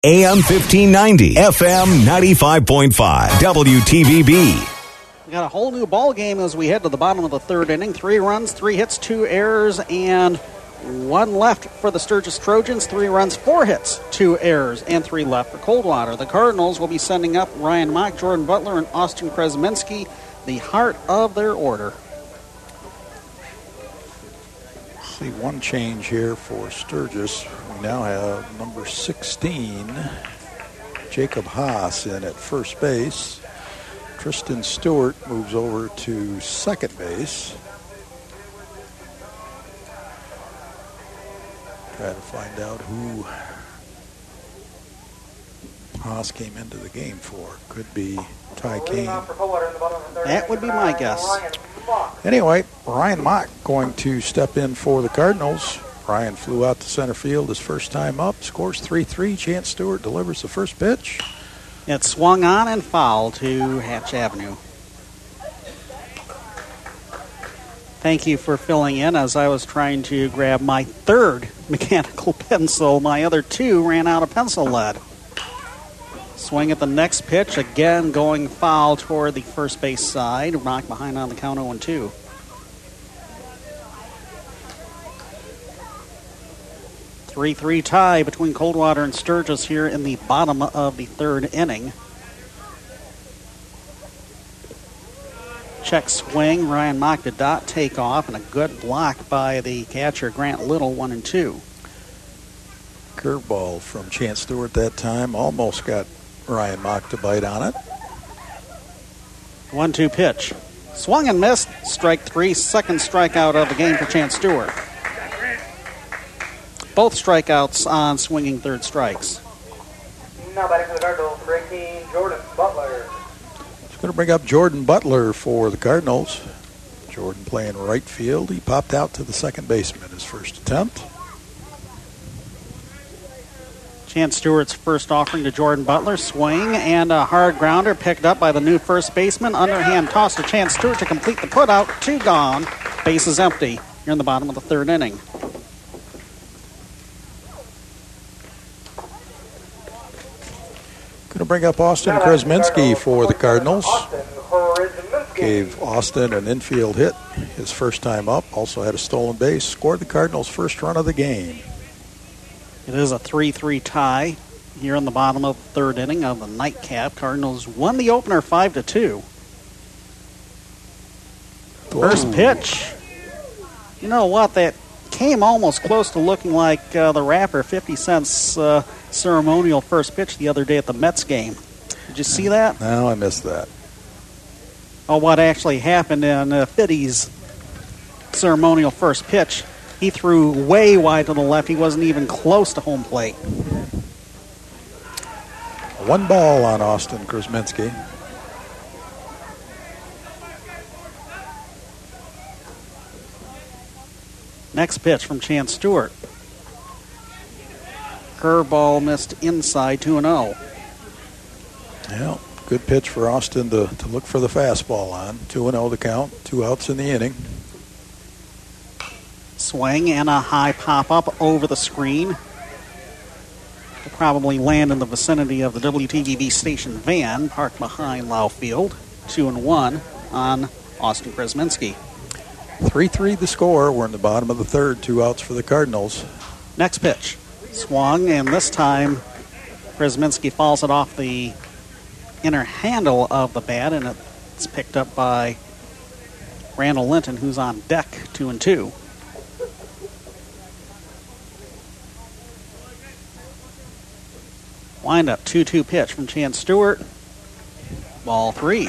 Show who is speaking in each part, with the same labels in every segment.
Speaker 1: AM 1590, FM 95.5, WTVB.
Speaker 2: We got a whole new ball game as we head to the bottom of the third inning. 3 runs, 3 hits, 2 errors, and 1 left for the Sturgis Trojans. 3 runs, 4 hits, 2 errors, and 3 left for Coldwater. The Cardinals will be sending up Ryan Mock, Jordan Butler, and Austin Kresminski, the heart of their order.
Speaker 3: See one change here for Sturgis. We now have number 16, Jacob Haas, in at first base. Tristan Stewart moves over to second base. Try to find out who Haas came into the game for. Could be Ty Kane.
Speaker 2: That would be my guess.
Speaker 3: Anyway, Ryan Mock going to step in for the Cardinals. Ryan flew out to center field his first time up. Scores 3-3. Chance Stewart delivers the first pitch.
Speaker 2: It swung on and foul to Hatch Avenue. Thank you for filling in as I was trying to grab my third mechanical pencil. My other 2 ran out of pencil lead. Swing at the next pitch, again going foul toward the first base side. Rock behind on the count 0-2. Three tie between Coldwater and Sturgis here in the bottom of the third inning. Check swing. Ryan Mock did not take off, and a good block by the catcher, Grant Little, 1-2.
Speaker 3: Curveball from Chance Stewart that time. Almost got Ryan Mock to bite on it.
Speaker 2: 1-2 pitch. Swung and missed. Strike 3. Second strikeout of the game for Chance Stewart. Both strikeouts on swinging third strikes.
Speaker 4: Now batting for the Cardinals, number 18, Jordan Butler.
Speaker 3: It's going to bring up Jordan Butler for the Cardinals. Jordan playing right field. He popped out to the second baseman his first attempt.
Speaker 2: Chance Stewart's first offering to Jordan Butler. Swing and a hard grounder picked up by the new first baseman. Underhand toss to Chance Stewart to complete the putout. 2 gone. Base is empty. You're in the bottom of the third inning.
Speaker 3: Going to bring up Austin Kresminski for the Cardinals. Gave Austin an infield hit his first time up. Also had a stolen base. Scored the Cardinals' first run of the game.
Speaker 2: It is a 3-3 tie here in the bottom of the third inning of the nightcap. Cardinals won the opener 5-2. First pitch. You know what? That came almost close to looking like the rapper 50 Cent's ceremonial first pitch the other day at the Mets game. Did you see that?
Speaker 3: No, I missed that.
Speaker 2: Oh, what actually happened in 50's ceremonial first pitch. He threw way wide to the left. He wasn't even close to home plate.
Speaker 3: 1 ball on Austin Kresminski.
Speaker 2: Next pitch from Chance Stewart. Curveball missed inside, 2-0.
Speaker 3: Yeah, good pitch for Austin to look for the fastball on. 2-0 the count, 2 outs in the inning.
Speaker 2: Swing and a high pop-up over the screen. Will probably land in the vicinity of the WTVB station van parked behind Lau Field. 2-1 on Austin Kresminski.
Speaker 3: 3-3 the score. We're in the bottom of the third. 2 outs for the Cardinals.
Speaker 2: Next pitch. Swung, and this time Kresminski falls it off the inner handle of the bat, and it's picked up by Randall Linton, who's on deck, 2-2. Wind-up 2-2 pitch from Chance Stewart. Ball 3.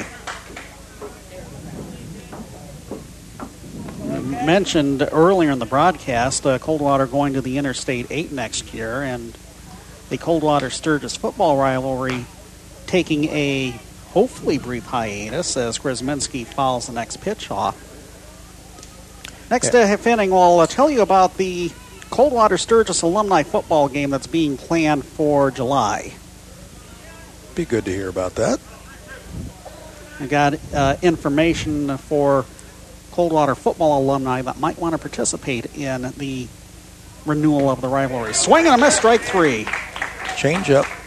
Speaker 2: Mentioned earlier in the broadcast, Coldwater going to the Interstate 8 next year, and the Coldwater-Sturgis football rivalry taking a hopefully brief hiatus as Kresminski fouls the next pitch off. Next inning, we'll tell you about the Coldwater-Sturgis alumni football game that's being planned for July.
Speaker 3: Be good to hear about that.
Speaker 2: I got information for Coldwater football alumni that might want to participate in the renewal of the rivalry. Swing and a miss, strike 3.
Speaker 3: Change up.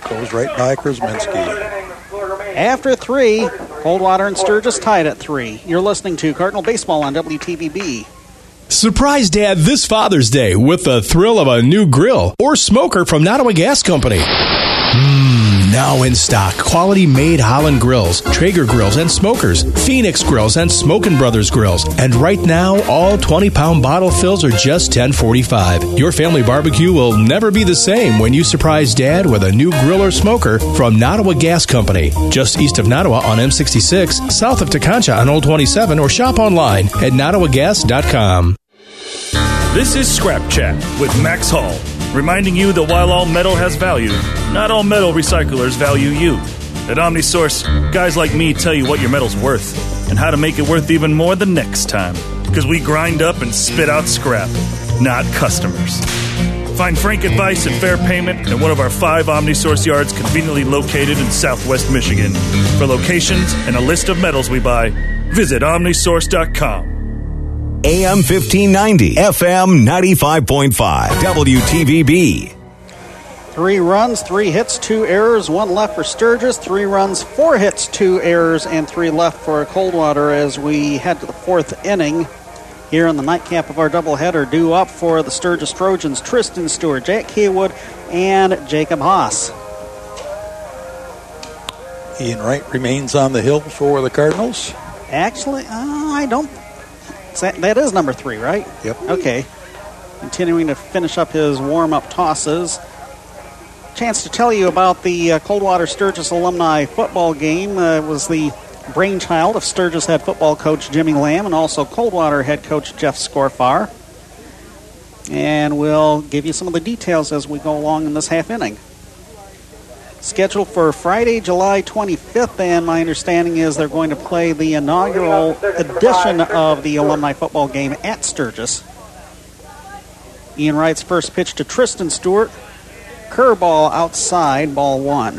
Speaker 3: Goes right by Krasminski.
Speaker 2: After 3, Coldwater and Sturgis tied at 3. You're listening to Cardinal Baseball on WTVB.
Speaker 5: Surprise Dad this Father's Day with the thrill of a new grill or smoker from Nottawa Gas Company. Now in stock, quality-made Holland grills, Traeger grills and smokers, Phoenix grills and Smokin' Brothers grills. And right now, all 20-pound bottle fills are just $10.45. Your family barbecue will never be the same when you surprise Dad with a new grill or smoker from Nottawa Gas Company. Just east of Nottawa on M66, south of Teconcha on Old 27, or shop online at nottawagas.com.
Speaker 6: This is Scrap Chat with Max Hall, reminding you that while all metal has value, not all metal recyclers value you. At OmniSource, guys like me tell you what your metal's worth and how to make it worth even more the next time. Because we grind up and spit out scrap, not customers. Find frank advice and fair payment at one of our 5 OmniSource yards conveniently located in Southwest Michigan. For locations and a list of metals we buy, visit OmniSource.com.
Speaker 1: AM 1590, FM 95.5, WTVB.
Speaker 2: 3 runs, 3 hits, 2 errors, 1 left for Sturgis. 3 runs, 4 hits, 2 errors, and 3 left for Coldwater as we head to the 4th inning. Here in the nightcap of our doubleheader, due up for the Sturgis Trojans, Tristan Stewart, Jack Haywood, and Jacob Haas.
Speaker 3: Ian Wright remains on the hill for the Cardinals.
Speaker 2: Actually, I don't. That is number 3, right?
Speaker 3: Yep.
Speaker 2: Okay. Continuing to finish up his warm-up tosses. Chance to tell you about the Coldwater Sturgis alumni football game. It was the brainchild of Sturgis head football coach Jimmy Lamb and also Coldwater head coach Jeff Scorfar. And we'll give you some of the details as we go along in this half inning. Scheduled for Friday, July 25th, and my understanding is they're going to play the inaugural edition of the alumni football game at Sturgis. Ian Wright's first pitch to Tristan Stewart. Curveball outside, ball 1.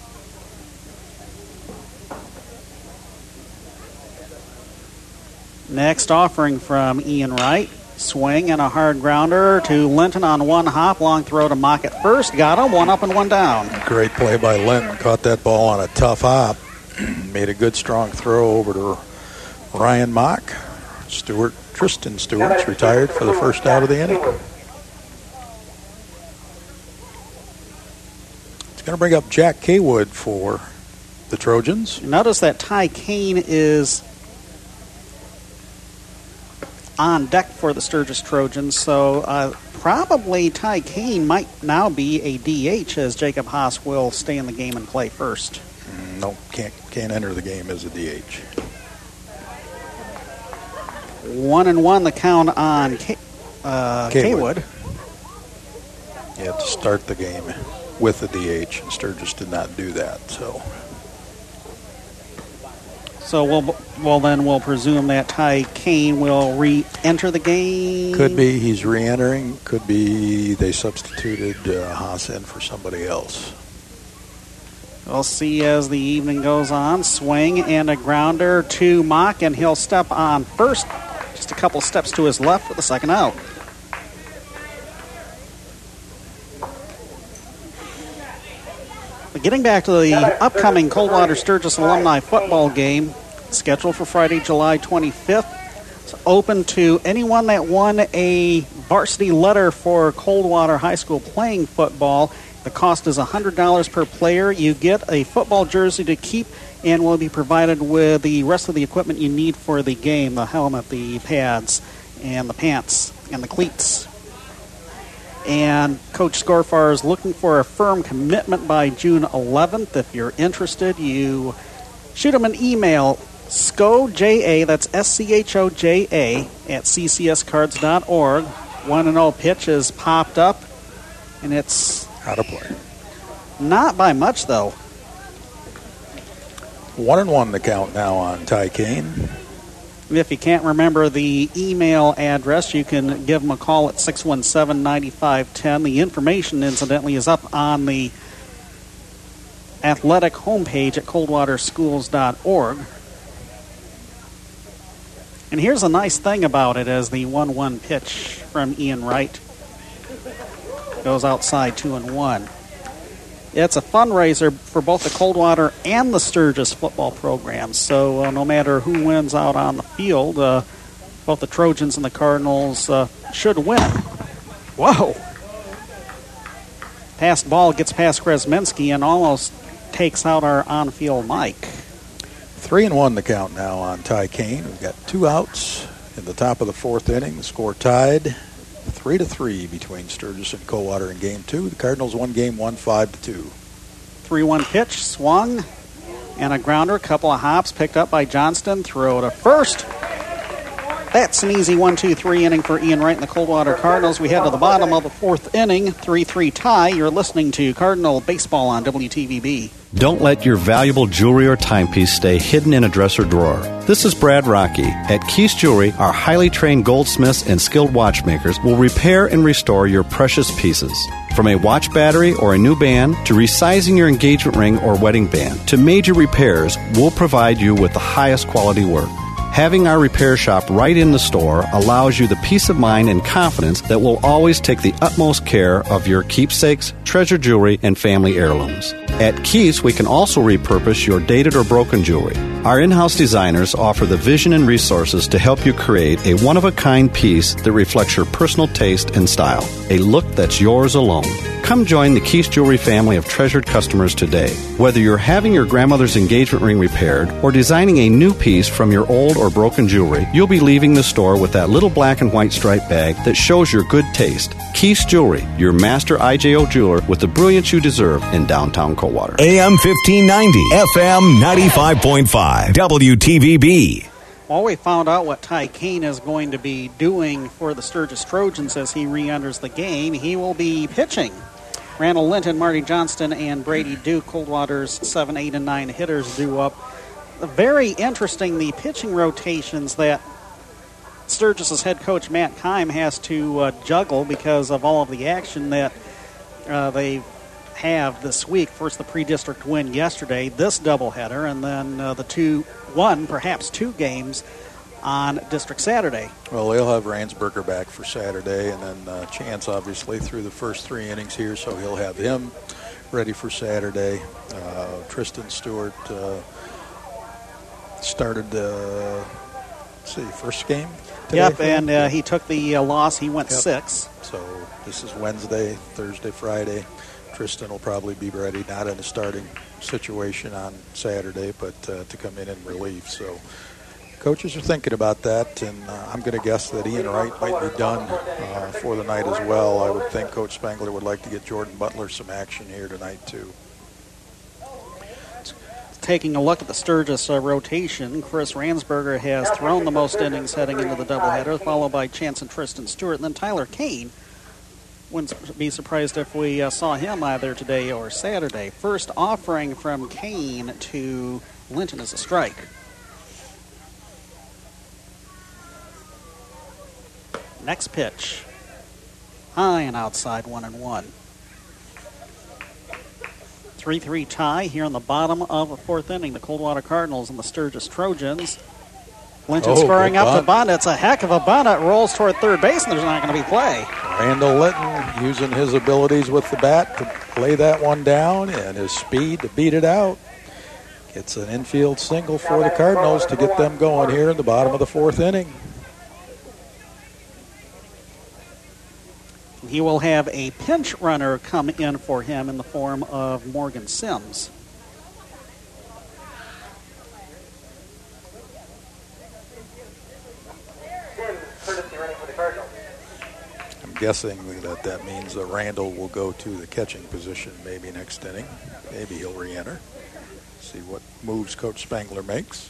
Speaker 2: Next offering from Ian Wright. Swing and a hard grounder to Linton on 1 hop. Long throw to Mock at first. Got him. 1 up and 1 down.
Speaker 3: Great play by Linton. Caught that ball on a tough hop. Made a good strong throw over to Ryan Mock. Tristan Stewart's retired for the first out of the inning. It's going to bring up Jack Haywood for the Trojans.
Speaker 2: Notice that Ty Kane is on deck for the Sturgis Trojans, so probably Ty Kane might now be a DH as Jacob Haas will stay in the game and play first.
Speaker 3: No, can't enter the game as a DH.
Speaker 2: 1-1 the count on Haywood.
Speaker 3: You have to start the game with a DH, and Sturgis did not do that,
Speaker 2: So we'll presume that Ty Kane will re-enter the game.
Speaker 3: Could be he's re-entering. Could be they substituted Haas in for somebody else.
Speaker 2: We'll see as the evening goes on. Swing and a grounder to Mock, and he'll step on first. Just a couple steps to his left for the second out. But getting back to the upcoming Coldwater Sturgis alumni football game, scheduled for Friday, July 25th. It's open to anyone that won a varsity letter for Coldwater High School playing football. The cost is $100 per player. You get a football jersey to keep and will be provided with the rest of the equipment you need for the game, the helmet, the pads, and the pants, and the cleats. And Coach Scorfar is looking for a firm commitment by June 11th. If you're interested, you shoot him an email, SCHOJA, that's SCHOJA, at ccscards.org. 1-0 pitch has popped up, and it's
Speaker 3: out of play.
Speaker 2: Not by much, though.
Speaker 3: 1-1 the count now on Ty Kane.
Speaker 2: If you can't remember the email address, you can give them a call at 617-9510. The information, incidentally, is up on the athletic homepage at coldwaterschools.org. And here's a nice thing about it as the 1-1 pitch from Ian Wright goes outside 2-1. It's a fundraiser for both the Coldwater and the Sturgis football programs. So no matter who wins out on the field, both the Trojans and the Cardinals should win. Whoa! Passed ball gets past Kresminski and almost takes out our on-field mic.
Speaker 3: 3-1 the count now on Ty Kane. We've got 2 outs in the top of the 4th inning. The score tied 3-3 between Sturgis and Coldwater in Game 2. The Cardinals won Game 1 5-2.
Speaker 2: 3-1 pitch, swung, and a grounder. Couple of hops picked up by Johnston. Throw to first. That's an easy 1-2-3 inning for Ian Wright and the Coldwater Cardinals. We head to the bottom of the 4th inning, 3-3 tie. You're listening to Cardinal Baseball on WTVB.
Speaker 7: Don't let your valuable jewelry or timepiece stay hidden in a dresser drawer. This is Brad Rocky. At Keith's Jewelry, our highly trained goldsmiths and skilled watchmakers will repair and restore your precious pieces. From a watch battery or a new band to resizing your engagement ring or wedding band to major repairs, we'll provide you with the highest quality work. Having our repair shop right in the store allows you the peace of mind and confidence that will always take the utmost care of your keepsakes, treasure jewelry, and family heirlooms. At Keith's, we can also repurpose your dated or broken jewelry. Our in-house designers offer the vision and resources to help you create a one-of-a-kind piece that reflects your personal taste and style, a look that's yours alone. Come join the Keith's Jewelry family of treasured customers today. Whether you're having your grandmother's engagement ring repaired or designing a new piece from your old or broken jewelry, you'll be leaving the store with that little black and white striped bag that shows your good taste. Keith's Jewelry, your master IJO jeweler with the brilliance you deserve in downtown Coldwater.
Speaker 1: AM 1590, FM 95.5, WTVB.
Speaker 2: Well, we found out what Ty Kane is going to be doing for the Sturgis Trojans as he re-enters the game. He will be pitching. Randall Linton, Marty Johnston, and Brady Duke, Coldwater's 7, 8, and 9 hitters, due up. Very interesting, the pitching rotations that Sturgis' head coach Matt Keim has to juggle because of all of the action that they have this week. First, the pre-district win yesterday, this doubleheader, and then perhaps two games on District Saturday.
Speaker 3: Well, they'll have Ransberger back for Saturday, and then Chance obviously through the first 3 innings here, so he'll have him ready for Saturday. Tristan Stewart started, first game today.
Speaker 2: Yep, and he took the loss. He went 6.
Speaker 3: So this is Wednesday, Thursday, Friday. Tristan will probably be ready, not in a starting situation on Saturday, but to come in relief. So coaches are thinking about that, and I'm going to guess that Ian Wright might be done for the night as well. I would think Coach Spangler would like to get Jordan Butler some action here tonight, too.
Speaker 2: Taking a look at the Sturgis rotation, Chris Ransberger has thrown the most innings heading into the doubleheader, followed by Chance and Tristan Stewart, and then Tyler Kane. Wouldn't be surprised if we saw him either today or Saturday. First offering from Kane to Linton is a strike. Next pitch. High and outside, 1-1. 3-3 tie here in the bottom of the 4th inning. The Coldwater Cardinals and the Sturgis Trojans. Linton squaring up to bunt. It's a heck of a bunt. It rolls toward third base, and there's not going to be play.
Speaker 3: Randall Linton using his abilities with the bat to lay that one down and his speed to beat it out. Gets an infield single for the Cardinals to get them going here in the bottom of the 4th inning.
Speaker 2: He will have a pinch runner come in for him in the form of Morgan Sims.
Speaker 3: I'm guessing that means that Randall will go to the catching position maybe next inning. Maybe he'll re-enter. See what moves Coach Spangler makes.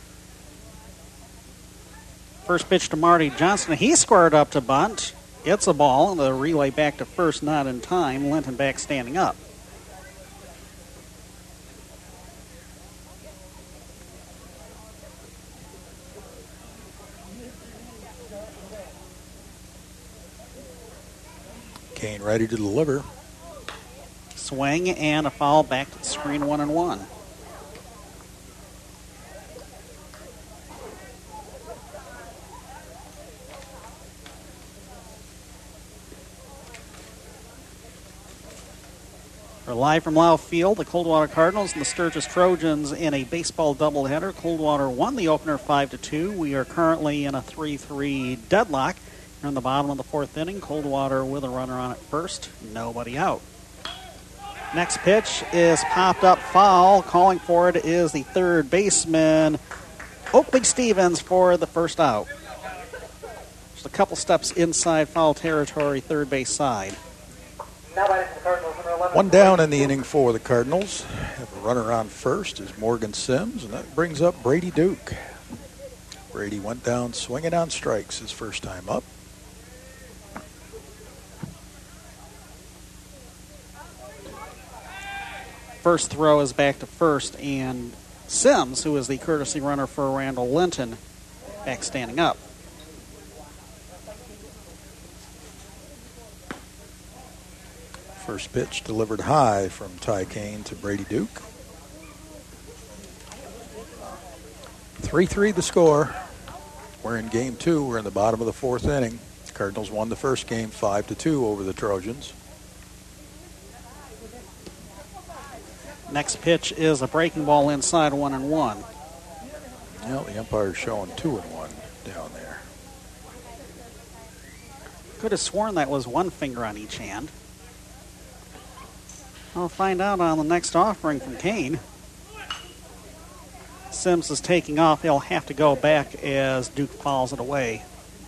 Speaker 2: First pitch to Marty Johnston. He squared up to bunt. It's a ball. The relay back to first, not in time. Linton back standing up.
Speaker 3: Kane ready to deliver.
Speaker 2: Swing and a foul back to the screen, 1-1. We're live from Lau Field, the Coldwater Cardinals and the Sturgis Trojans in a baseball doubleheader. Coldwater won the opener 5-2. We are currently in a 3-3 deadlock. We're in the bottom of the fourth inning. Coldwater with a runner on at first, nobody out. Next pitch is popped up foul. Calling for it is the third baseman, Oakley Stevens, for the first out. Just a couple steps inside foul territory, third base side.
Speaker 3: One down in the inning for the Cardinals. Have a runner on first is Morgan Sims, and that brings up Brady Duke. Brady went down swinging on strikes his first time up.
Speaker 2: First throw is back to first, and Sims, who is the courtesy runner for Randall Linton, back standing up.
Speaker 3: First pitch delivered high from Ty Kane to Brady Duke. 3-3 the score. We're in game two. We're in the bottom of the fourth inning. Cardinals won the first game 5-2 over the Trojans.
Speaker 2: Next pitch is a breaking ball inside, 1-1.
Speaker 3: Well, the umpire's showing 2-1 down there.
Speaker 2: Could have sworn that was one finger on each hand. I'll find out on the next offering from Kane. Sims is taking off. He'll have to go back as Duke fouls it away.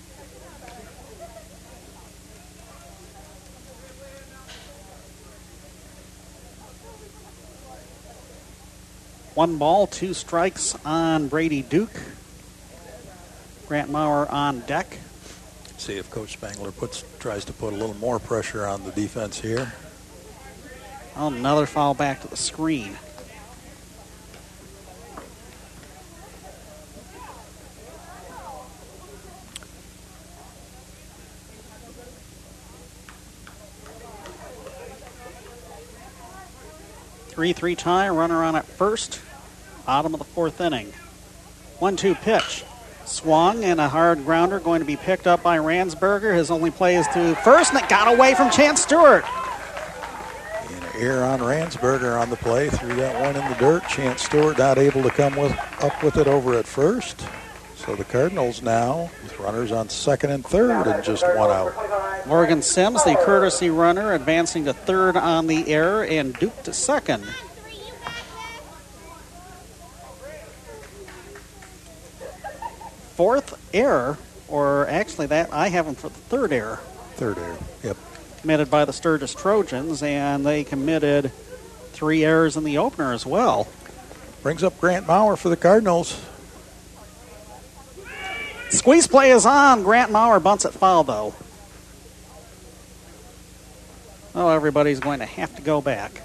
Speaker 2: One ball, two strikes on Brady Duke. Grant Maurer on deck.
Speaker 3: See if Coach Spangler tries to put a little more pressure on the defense here.
Speaker 2: Oh, another foul back to the screen. Three tie, runner on at first. Bottom of the fourth inning. 1-2 pitch. Swung and a hard grounder going to be picked up by Ransberger. His only play is to first, and it got away from Chance Stewart.
Speaker 3: Error on Ransberger on the play, threw that one in the dirt. Chance Stewart not able to come up with it over at first. So the Cardinals now with runners on second and third and just one out.
Speaker 2: Morgan Sims, the courtesy runner, advancing to third on the error, and Duke to second. Fourth error, or actually that I have him for the third error.
Speaker 3: Third error, yep.
Speaker 2: Committed by the Sturgis Trojans, and they committed 3 errors in the opener as well.
Speaker 3: Brings up Grant Maurer for the Cardinals.
Speaker 2: Squeeze play is on. Grant Maurer bunts it foul, though. Oh, everybody's going to have to go back.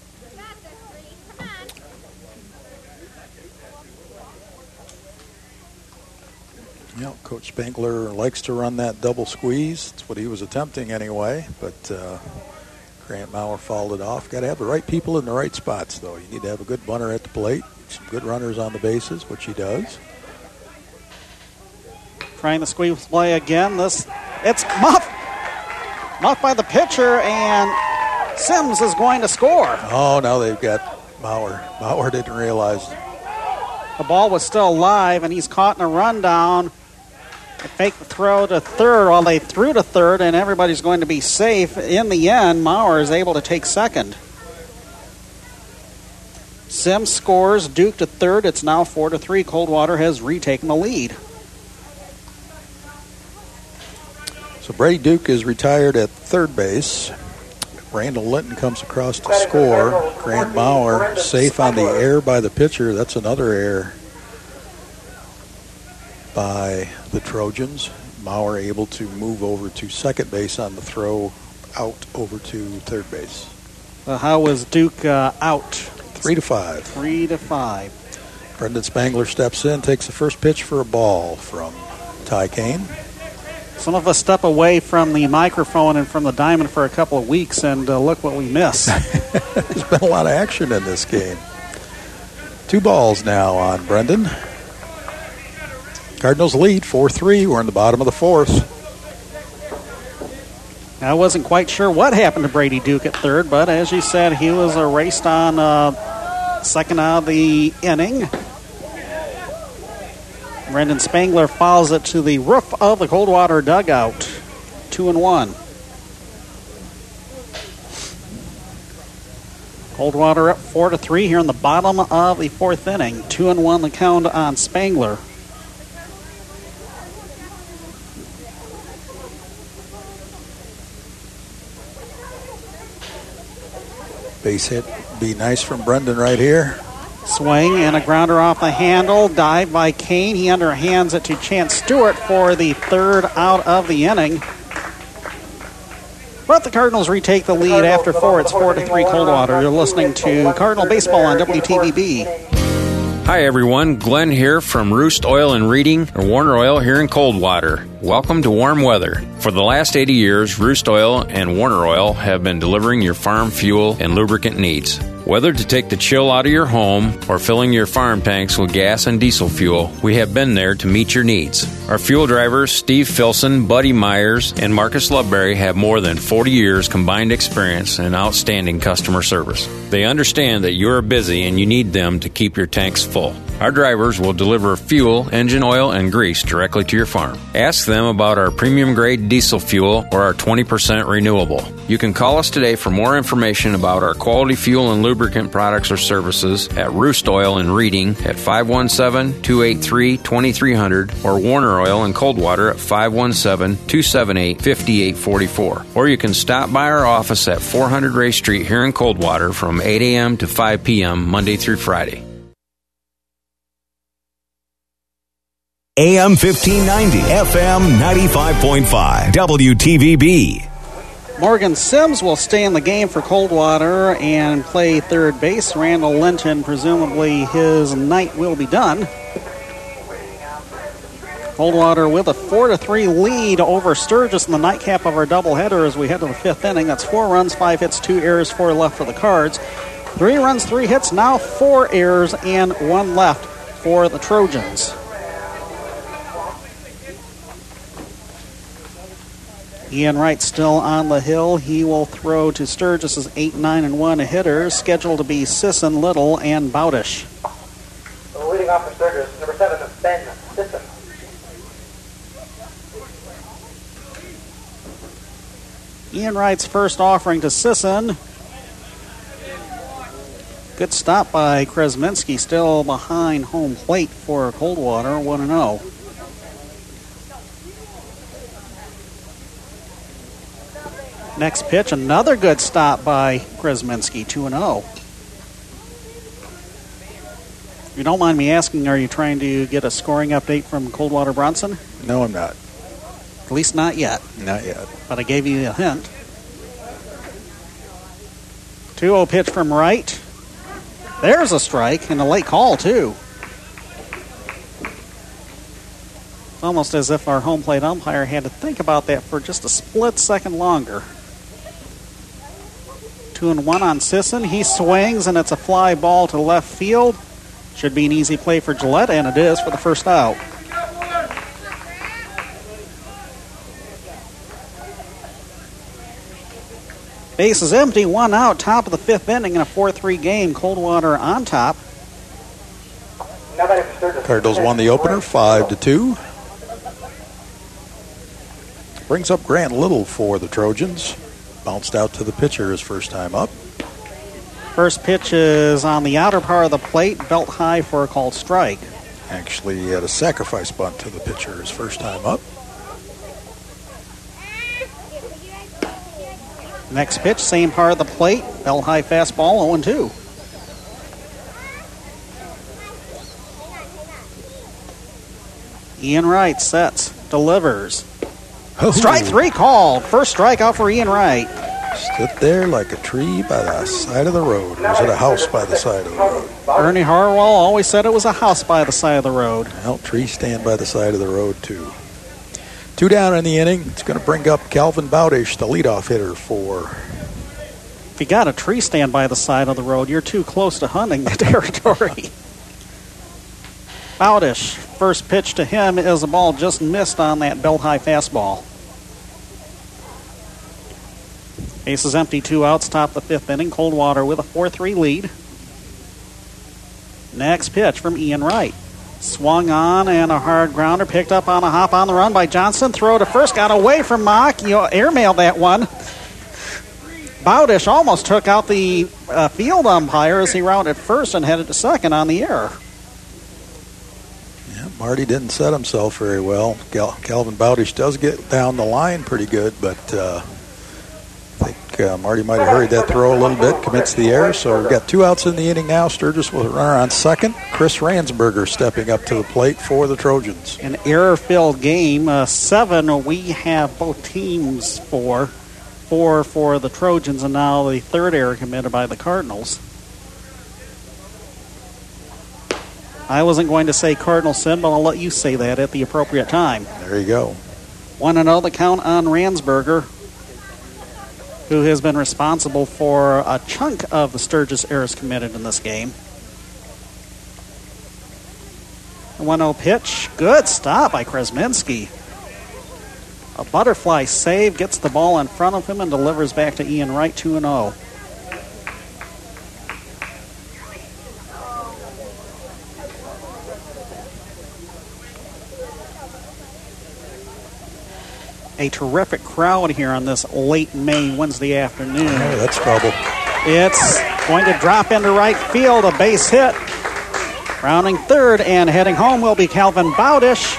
Speaker 3: Yeah, Coach Spangler likes to run that double squeeze. That's what he was attempting anyway, but Grant Maurer fouled it off. Got to have the right people in the right spots, though. You need to have a good bunter at the plate, some good runners on the bases, which he does.
Speaker 2: Trying the squeeze play again. It's muffed. Muffed by the pitcher, and Sims is going to score.
Speaker 3: Oh, now they've got Maurer. Maurer didn't realize.
Speaker 2: The ball was still live, and he's caught in a rundown. They fake the throw to third while they threw to third, and everybody's going to be safe. In the end, Maurer is able to take second. Sims scores. Duke to third. It's now 4-3. Coldwater has retaken the lead.
Speaker 3: So Brady Duke is retired at third base. Randall Linton comes across to score. Grant Maurer safe on the error by the pitcher. That's another error by the Trojans. Maurer able to move over to second base on the throw out over to third base.
Speaker 2: How was Duke out?
Speaker 3: 3-5.
Speaker 2: 3-5.
Speaker 3: Brendan Spangler steps in, takes the first pitch for a ball from Ty Kane.
Speaker 2: Some of us step away from the microphone and from the diamond for a couple of weeks, and look what we miss.
Speaker 3: There's been a lot of action in this game. 2 balls now on Brendan. Cardinals lead 4-3. We're in the bottom of the fourth.
Speaker 2: I wasn't quite sure what happened to Brady Duke at third, but as you said, he was erased on second out of the inning. Brendan Spangler fouls it to the roof of the Coldwater dugout. 2-1. Coldwater up 4-3 here in the bottom of the fourth inning. 2-1 the count on Spangler.
Speaker 3: Base hit be nice from Brendan right here.
Speaker 2: Swing and a grounder off the handle. Dive by Kane. He underhands it to Chance Stewart for the third out of the inning. But the Cardinals retake the lead after four. It's 4-3 Coldwater. You're listening to Cardinal Baseball on WTVB.
Speaker 8: Hi everyone, Glenn here from Roost Oil and Reading, or Warner Oil here in Coldwater. Welcome to warm weather. For the last 80 years, Roost Oil and Warner Oil have been delivering your farm fuel and lubricant needs. Whether to take the chill out of your home or filling your farm tanks with gas and diesel fuel, we have been there to meet your needs. Our fuel drivers, Steve Filson, Buddy Myers, and Marcus Loveberry, have more than 40 years combined experience and outstanding customer service. They understand that you are busy and you need them to keep your tanks full. Our drivers will deliver fuel, engine oil, and grease directly to your farm. Ask them about our premium grade diesel fuel or our 20% renewable. You can call us today for more information about our quality fuel and lubricant products or services at Roost Oil in Reading at 517-283-2300 or Warner Oil in Coldwater at 517-278-5844. Or you can stop by our office at 400 Ray Street here in Coldwater from 8 a.m. to 5 p.m. Monday through Friday.
Speaker 1: AM 1590, FM 95.5, WTVB.
Speaker 2: Morgan Sims will stay in the game for Coldwater and play third base. Randall Linton, presumably his night will be done. Coldwater with a 4-3 lead over Sturgis in the nightcap of our doubleheader as we head to the fifth inning. That's 4 runs, 5 hits, 2 errors, 4 left for the Cards. 3 runs, 3 hits, now 4 errors and 1 left for the Trojans. Ian Wright still on the hill. He will throw to Sturgis' 8-9-1 hitters, scheduled to be Sisson, Little, and Bowdish.
Speaker 4: Leading off for Sturgis, number 7, Ben Sisson.
Speaker 2: Ian Wright's first offering to Sisson. Good stop by Kresminski, still behind home plate for Coldwater, 1-0. Next pitch, another good stop by Kresminski, 2-0. If you don't mind me asking, are you trying to get a scoring update from Coldwater Bronson?
Speaker 3: No, I'm not.
Speaker 2: At least not yet.
Speaker 3: Not yet.
Speaker 2: But I gave you a hint. 2-0 pitch from Wright. There's a strike and a late call, too. It's almost as if our home plate umpire had to think about that for just a split second longer. 2-1 on Sisson. He swings, and it's a fly ball to left field. Should be an easy play for Gillette, and it is for the first out. Base is empty, 1 out, top of the fifth inning in a 4-3 game. Coldwater on top.
Speaker 3: Cardinals won the opener 5-2. Brings up Grant Little for the Trojans. Bounced out to the pitcher his first time up.
Speaker 2: First pitch is on the outer part of the plate, belt high for a called strike.
Speaker 3: Actually, he had a sacrifice bunt to the pitcher his first time up.
Speaker 2: Next pitch, same part of the plate, belt high fastball, 0-2. Ian Wright sets, delivers. Strike 3 called. First strikeout for Ian Wright.
Speaker 3: Stood there like a tree by the side of the road. Or was it a house by the side of the road?
Speaker 2: Ernie Harwell always said it was a house by the side of the road.
Speaker 3: Well, trees stand by the side of the road, too. 2 down in the inning. It's going to bring up Calvin Bowdish, the leadoff hitter for...
Speaker 2: If you got a tree stand by the side of the road, you're too close to hunting the territory. Bowdish, first pitch to him is a ball just missed on that belt-high fastball. Bases empty, 2 outs, top the 5th inning. Coldwater with a 4-3 lead. Next pitch from Ian Wright. Swung on and a hard grounder, picked up on a hop on the run by Johnson. Throw to first, got away from Mock. Airmailed that one. Bowdish almost took out the field umpire as he rounded first and headed to second on the error.
Speaker 3: Yeah, Marty didn't set himself very well. Calvin Bowdish does get down the line pretty good, but I think Marty might have hurried that throw a little bit, commits the error. So we've got 2 outs in the inning now. Sturgis with a runner on second. Chris Ransberger stepping up to the plate for the Trojans.
Speaker 2: An error-filled game. 7 we have both teams for. 4 for the Trojans, and now the third error committed by the Cardinals. I wasn't going to say Cardinal sin, but I'll let you say that at the appropriate time.
Speaker 3: There you go.
Speaker 2: 1-0 the count on Ransberger, who has been responsible for a chunk of the Sturgis errors committed in this game. 1-0 pitch. Good stop by Kresminski. A butterfly save, gets the ball in front of him and delivers back to Ian Wright, 2-0. A terrific crowd here on this late May Wednesday afternoon.
Speaker 3: Oh, that's trouble.
Speaker 2: It's going to drop into right field, a base hit. Rounding third and heading home will be Calvin Bowdish.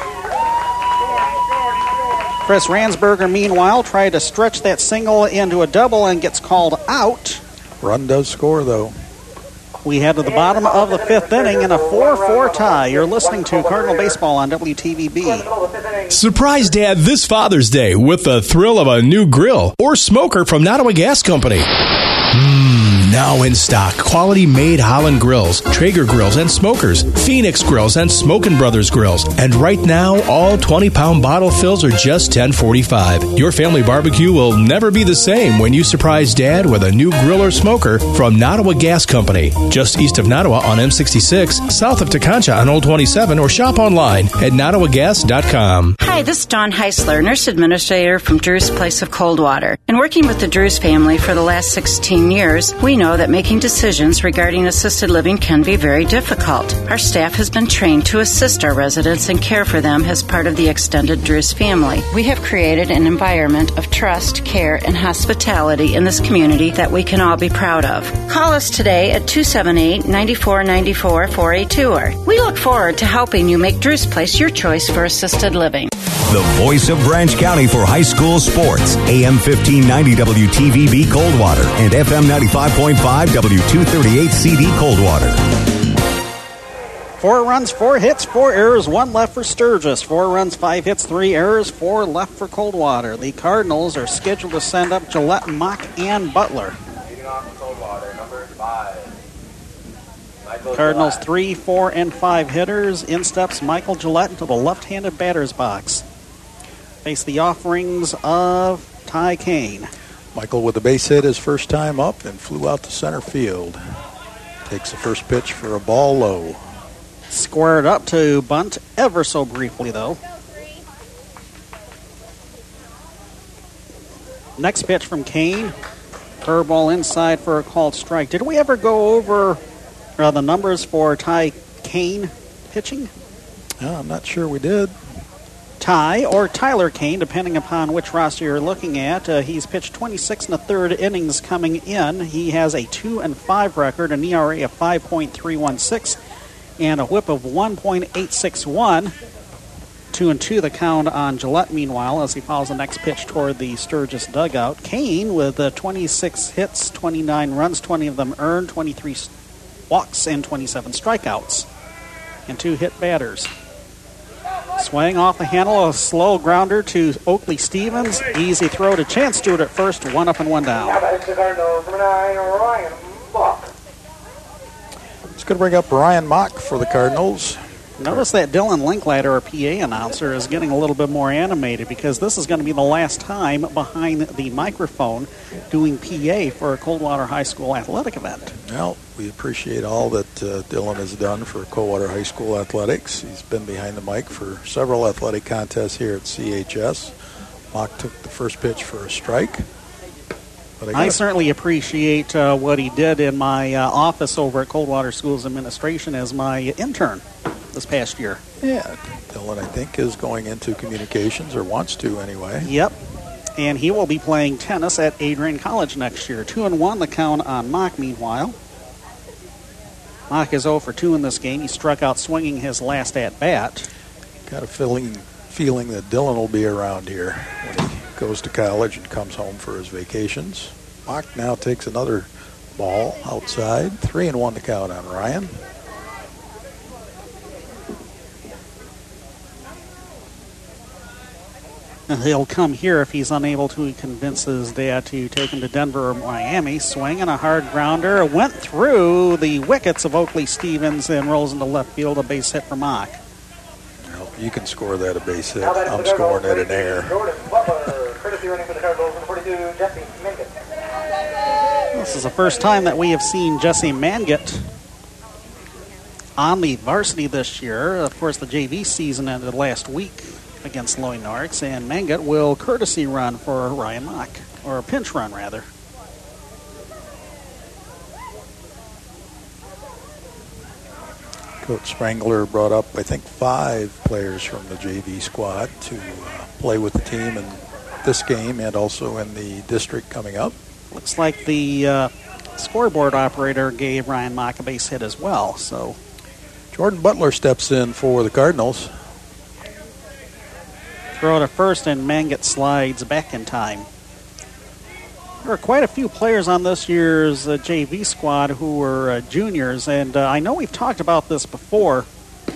Speaker 2: Chris Ransberger, meanwhile, tried to stretch that single into a double and gets called out.
Speaker 3: Run does score, though.
Speaker 2: We head to the bottom of the 5th inning in a 4-4 tie. You're listening to Cardinal Baseball on WTVB.
Speaker 5: Surprise Dad this Father's Day with the thrill of a new grill or smoker from Nottawa Gas Company. Now in stock, quality made Holland grills, Traeger grills and smokers, Phoenix grills and Smokin' Brothers grills. And right now, all 20-pound bottle fills are just $10.45. Your family barbecue will never be the same when you surprise Dad with a new grill or smoker from Nottawa Gas Company. Just east of Nottawa on M66, south of Teconcha on Old 27, or shop online at nottawagas.com.
Speaker 9: Hi, this is Dawn Heisler, nurse administrator from Drew's Place of Coldwater. And working with the Drews family for the last 16 years, we know that making decisions regarding assisted living can be very difficult. Our staff has been trained to assist our residents and care for them as part of the extended Drews family. We have created an environment of trust, care, and hospitality in this community that we can all be proud of. Call us today at 278-9494 for a tour. We look forward to helping you make Drews Place your choice for assisted living.
Speaker 1: The voice of Branch County for high school sports. AM 1590 WTVB Coldwater and FM 95.5 W238 CD Coldwater.
Speaker 2: 4 runs, 4 hits, 4 errors, 1 left for Sturgis. 4 runs, 5 hits, 3 errors, 4 left for Coldwater. The Cardinals are scheduled to send up Gillette, Mock, and Butler.
Speaker 4: Leading off Coldwater, number 5.
Speaker 2: Cardinals 3, 4, and 5 hitters. In steps Michael Gillette into the left-handed batter's box. Face the offerings of Ty Kane.
Speaker 3: Michael with a base hit his first time up and flew out to center field. Takes the first pitch for a ball low.
Speaker 2: Squared up to bunt ever so briefly, though. Next pitch from Kane. Curveball inside for a called strike. Did we ever go over the numbers for Ty Kane pitching?
Speaker 3: I'm not sure we did.
Speaker 2: Ty or Tyler Kane, depending upon which roster you're looking at. He's pitched 26 1/3 innings coming in. He has a 2-5 record, an ERA of 5.316, and a whip of 1.861. 2-2 the count on Gillette, meanwhile, as he follows the next pitch toward the Sturgis dugout. Kane with 26 hits, 29 runs, 20 of them earned, 23 walks, and 27 strikeouts. And 2 hit batters. Swing off the handle, a slow grounder to Oakley Stevens. Easy throw to Chance Stewart at first, 1 up and 1 down.
Speaker 3: It's going to bring up Ryan Mock for the Cardinals.
Speaker 2: Notice that Dylan Linklater, our PA announcer, is getting a little bit more animated because this is going to be the last time behind the microphone doing PA for a Coldwater High School athletic event.
Speaker 3: Well, we appreciate all that Dylan has done for Coldwater High School athletics. He's been behind the mic for several athletic contests here at CHS. Mock took the first pitch for a strike. But
Speaker 2: I certainly appreciate what he did in my office over at Coldwater Schools Administration as my intern this past year.
Speaker 3: Yeah, Dylan, I think, is going into communications, or wants to anyway.
Speaker 2: Yep. And he will be playing tennis at Adrian College next year. 2-1 the count on Mock, meanwhile. Mock is 0 for 2 in this game. He struck out swinging his last at-bat.
Speaker 3: Got a feeling that Dylan will be around here when he goes to college and comes home for his vacations. Mock now takes another ball outside. 3-1 the count on Ryan.
Speaker 2: And he'll come here if he's unable to convince his dad to take him to Denver or Miami. Swinging a hard grounder. Went through the wickets of Oakley Stevens and rolls into left field. A base hit for Mock.
Speaker 3: Well, you can score that a base hit. I'm scoring it in air.
Speaker 2: This is the first time that we have seen Jesse Mangett on the varsity this year. Of course, the JV season ended last week against Loy Norix, and Mangett will courtesy run for Ryan Mock, or a pinch run, rather.
Speaker 3: Coach Spangler brought up, I think, 5 players from the JV squad to play with the team in this game and also in the district coming up.
Speaker 2: Looks like the scoreboard operator gave Ryan Mock a base hit as well. So
Speaker 3: Jordan Butler steps in for the Cardinals.
Speaker 2: Throw to first, and Mangett slides back in time. There are quite a few players on this year's JV squad who were juniors, and I know we've talked about this before,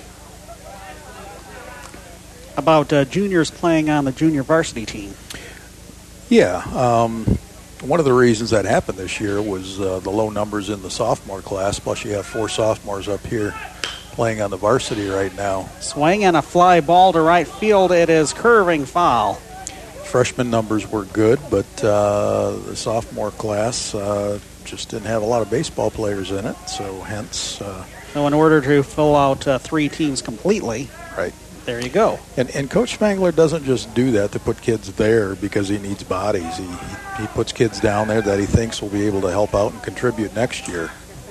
Speaker 2: about juniors playing on the junior varsity team.
Speaker 3: Yeah, one of the reasons that happened this year was the low numbers in the sophomore class, plus you have 4 sophomores up here playing on the varsity right now.
Speaker 2: Swing and a fly ball to right field. It is curving foul.
Speaker 3: Freshman numbers were good, but the sophomore class just didn't have a lot of baseball players in it, so hence...
Speaker 2: So in order to fill out 3 teams completely,
Speaker 3: right,
Speaker 2: there you go.
Speaker 3: And Coach Spangler doesn't just do that to put kids there because he needs bodies. He puts kids down there that he thinks will be able to help out and contribute next year.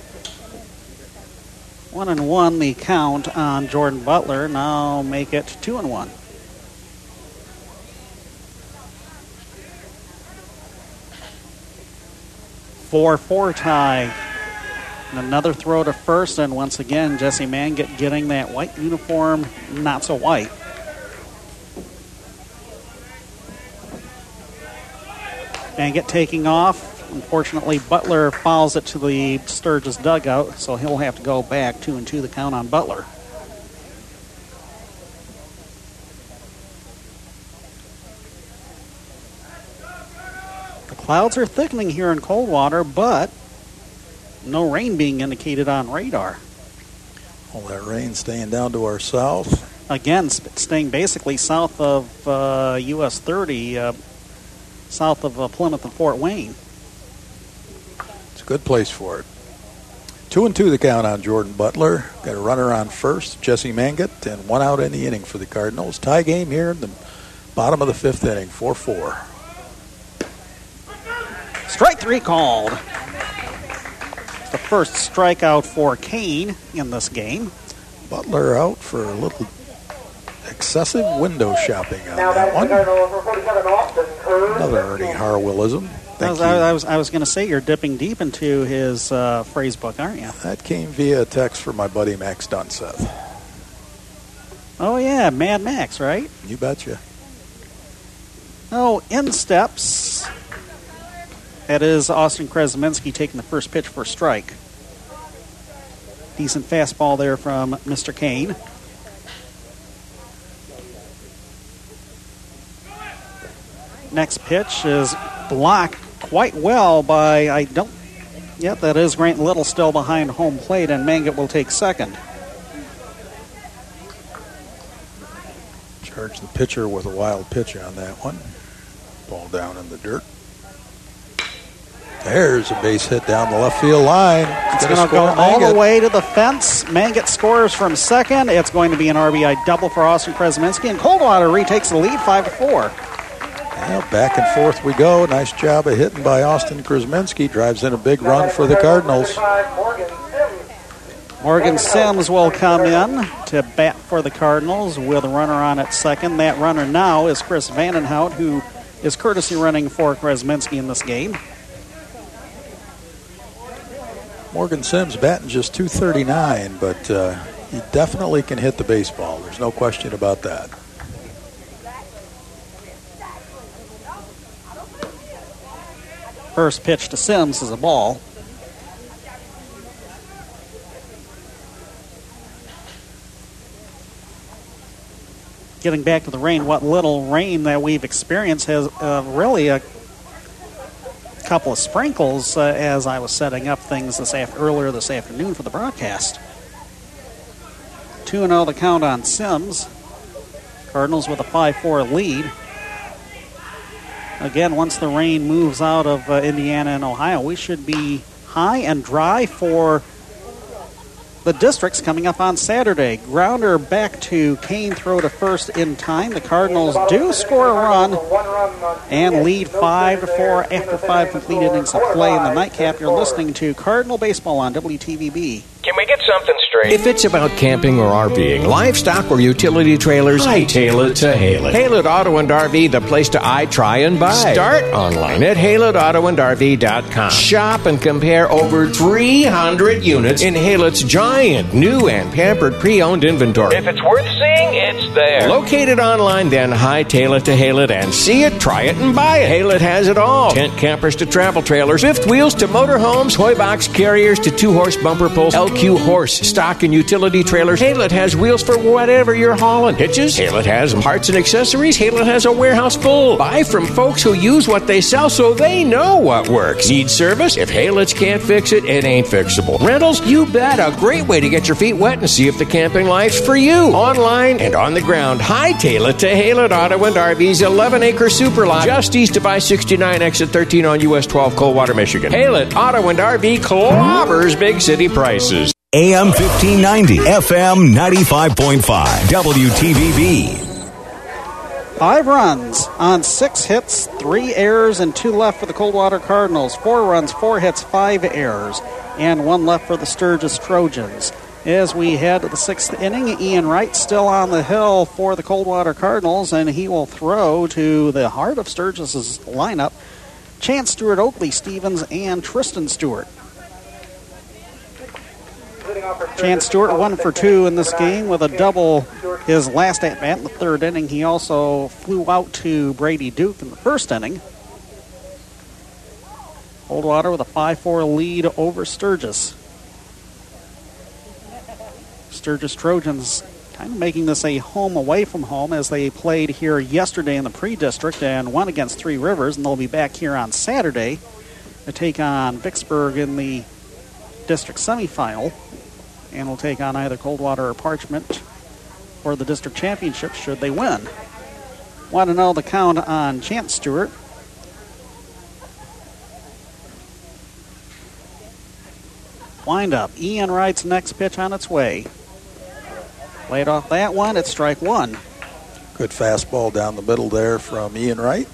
Speaker 2: 1-1 the count on Jordan Butler. Now make it 2-1. Four tie. And another throw to first, and once again Jesse Mangett getting that white uniform not so white. Mangett taking off. Unfortunately, Butler fouls it to the Sturgis dugout, so he'll have to go back. 2-2 the count on Butler. The clouds are thickening here in Coldwater, but no rain being indicated on radar.
Speaker 3: All that rain staying down to our south.
Speaker 2: Again, staying basically south of US 30, south of Plymouth and Fort Wayne.
Speaker 3: It's a good place for it. 2-2 the count on Jordan Butler. Got a runner on first, Jesse Mangett, and 1 out in the inning for the Cardinals. Tie game here in the bottom of the 5th inning, 4-4.
Speaker 2: Strike 3 called. The first strikeout for Kane in this game.
Speaker 3: Butler out for a little excessive window shopping on that one. Another Ernie Harwellism.
Speaker 2: I was going to say, you're dipping deep into his phrase book, aren't you?
Speaker 3: That came via text from my buddy Max Dunseth.
Speaker 2: Oh, yeah, Mad Max, right?
Speaker 3: You betcha.
Speaker 2: Oh, in steps. That is Austin Krasminski taking the first pitch for a strike. Decent fastball there from Mr. Kane. Next pitch is blocked quite well by, that is Grant Little still behind home plate, and Mangett will take second.
Speaker 3: Charged the pitcher with a wild pitch on that one. Ball down in the dirt. There's a base hit down the left field line.
Speaker 2: It's going to go all the way to the fence. Mangett scores from second. It's going to be an RBI double for Austin Krasminski, and Coldwater retakes the lead 5-4.
Speaker 3: Well, back and forth we go. Nice job of hitting by Austin Krasminski. Drives in a big run for the Cardinals.
Speaker 2: Morgan Sims will come in to bat for the Cardinals with a runner on at second. That runner now is Chris Vandenhout, who is courtesy running for Krasminski in this game.
Speaker 3: Morgan Sims batting just .239, but he definitely can hit the baseball. There's no question about that.
Speaker 2: First pitch to Sims is a ball. Getting back to the rain, what little rain that we've experienced has really a couple of sprinkles as I was setting up things earlier this afternoon for the broadcast. 2-0 the count on Sims. Cardinals with a 5-4 lead. Again, once the rain moves out of Indiana and Ohio, we should be high and dry for the districts coming up on Saturday. Grounder back to Kane, throw to first in time. The Cardinals do score a run and lead 5-4 after 5 complete innings of play in the nightcap. You're listening to Cardinal Baseball on WTVB.
Speaker 10: Can we get something straight?
Speaker 11: If it's about camping or RVing, livestock or utility trailers, hightail it to Haylett. Haylett Auto and RV, the place to try, and buy. Start online at HaylettAutoandRV.com. Shop and compare over 300 units in Haylett's giant, new, and pampered pre-owned inventory.
Speaker 10: If it's worth seeing, it's there.
Speaker 11: Located online, then hightail it to Haylett and see it, try it, and buy it. Haylett has it all. Tent campers to travel trailers, fifth wheels to motorhomes, toy box carriers to 2-horse bumper pulls, LQ horse, stock, and utility trailers. Haylett has wheels for whatever you're hauling. Hitches? Haylett has parts and accessories. Haylett has a warehouse full. Buy from folks who use what they sell so they know what works. Need service? If Haylett's can't fix it, it ain't fixable. Rentals? You bet. A great way to get your feet wet and see if the camping life's for you. Online and on the ground. Hightail it to Haylett Auto and RV's 11-acre super lot just east of I-69, exit 13 on US 12, Coldwater, Michigan. Haylett Auto and RV clobbers big city prices.
Speaker 1: AM 1590, FM 95.5, WTVB.
Speaker 2: 5 runs on 6 hits, 3 errors, and 2 left for the Coldwater Cardinals. 4 runs, 4 hits, 5 errors, and 1 left for the Sturgis Trojans. As we head to the 6th inning, Ian Wright still on the hill for the Coldwater Cardinals, and he will throw to the heart of Sturgis's lineup, Chance Stewart, Oakley Stevens, and Tristan Stewart. Chance Stewart 1 for 2 in this game with a double his last at-bat in the 3rd inning. He also flew out to Brady Duke in the 1st inning. Coldwater with a 5-4 lead over Sturgis. Sturgis Trojans kind of making this a home away from home as they played here yesterday in the pre-district and won against Three Rivers, and they'll be back here on Saturday to take on Vicksburg in the district semifinal, and will take on either Coldwater or Parchment for the district championship should they win. Want to know the count on Chance Stewart. Wind up. Ian Wright's next pitch on its way. Laid off that one. It's strike 1.
Speaker 3: Good fastball down the middle there from Ian Wright.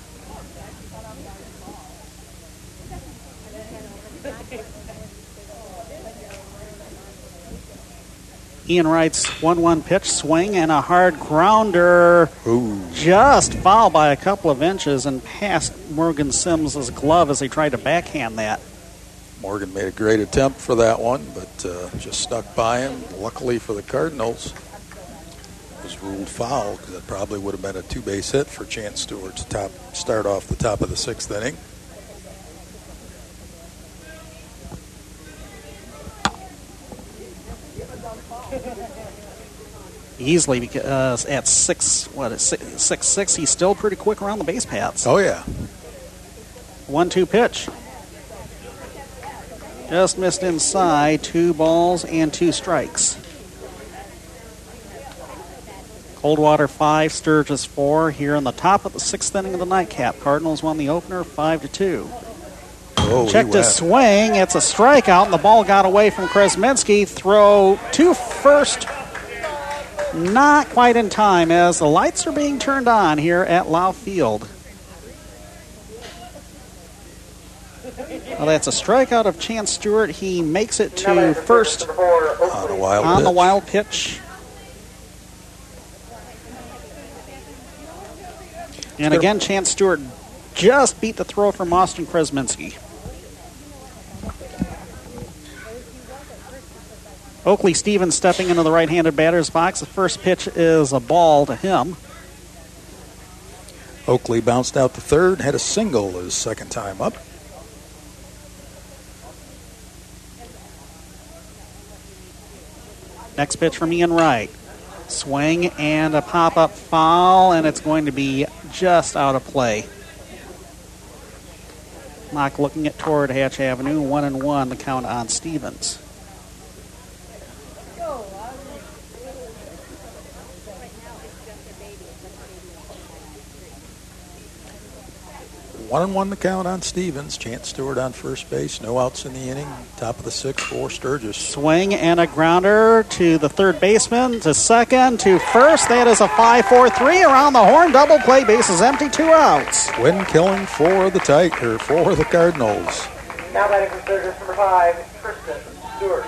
Speaker 2: Ian Wright's 1-1 pitch, swing, and a hard grounder.
Speaker 3: Ooh.
Speaker 2: Just fouled by a couple of inches and past Morgan Sims' glove as he tried to backhand that.
Speaker 3: Morgan made a great attempt for that one, but just snuck by him. Luckily for the Cardinals, it was ruled foul because it probably would have been a 2-base hit for Chance Stewart to start off the top of the 6th inning.
Speaker 2: Easily, because at 6'6", he's still pretty quick around the base paths.
Speaker 3: Oh, yeah.
Speaker 2: 1-2 pitch. Just missed inside. 2 balls and 2 strikes. Coldwater 5, Sturgis 4 here in the top of the 6th inning of the nightcap. Cardinals won the opener 5-2.
Speaker 3: Oh,
Speaker 2: check to swing. It's a strikeout, and the ball got away from Krasminski. Throw to first. Not quite in time as the lights are being turned on here at Lau Field. Well, that's a strikeout of Chance Stewart. He makes it to first
Speaker 3: on
Speaker 2: the wild pitch. And again, Chance Stewart just beat the throw from Austin Kresminski. Oakley Stevens stepping into the right-handed batter's box. The first pitch is a ball to him.
Speaker 3: Oakley bounced out to third, had a single his second time up.
Speaker 2: Next pitch from Ian Wright. Swing and a pop-up foul, and it's going to be just out of play. Mock looking at toward Hatch Avenue, 1-1, the count on Stevens.
Speaker 3: One and one the count on Stevens. Chance Stewart on first base. No outs in the inning. Top of the sixth for Sturgis.
Speaker 2: Swing and a grounder to the third baseman, to second, to first. That is a 5-4-3 around the horn. Double play. Bases empty. 2 outs.
Speaker 3: Win killing for the Cardinals.
Speaker 4: Now batting for Sturgis, number 5, Tristan Stewart.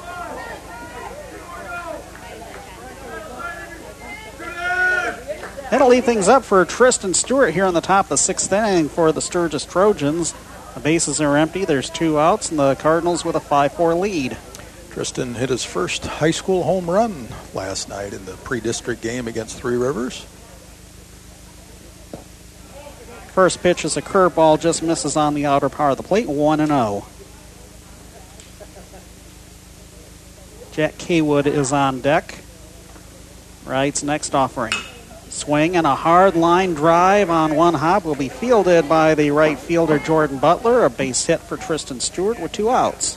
Speaker 2: That'll leave things up for Tristan Stewart here in the top of the sixth inning for the Sturgis Trojans. The bases are empty. There's 2 outs, and the Cardinals with a 5-4 lead.
Speaker 3: Tristan hit his first high school home run last night in the pre-district game against Three Rivers.
Speaker 2: First pitch is a curveball, just misses on the outer part of the plate, 1-0. Jack Kaywood is on deck. Wright's next offering. Swing and a hard line drive on one hop will be fielded by the right fielder Jordan Butler. A base hit for Tristan Stewart with 2 outs.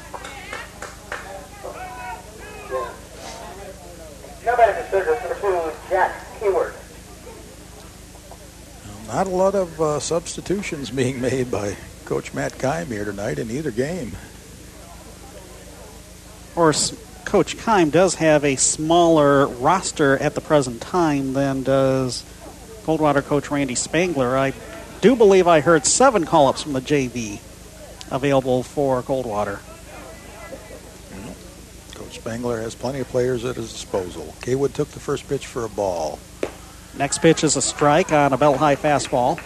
Speaker 4: Now batting for Sturgis, number 2, Jack Hayward.
Speaker 3: Not a lot of substitutions being made by Coach Matt Keim here tonight in either game.
Speaker 2: Of course, Coach Keim does have a smaller roster at the present time than does Coldwater coach Randy Spangler. I do believe I heard 7 call-ups from the JV available for Coldwater.
Speaker 3: Coach Spangler has plenty of players at his disposal. Kaywood took the first pitch for a ball.
Speaker 2: Next pitch is a strike on a belt-high fastball.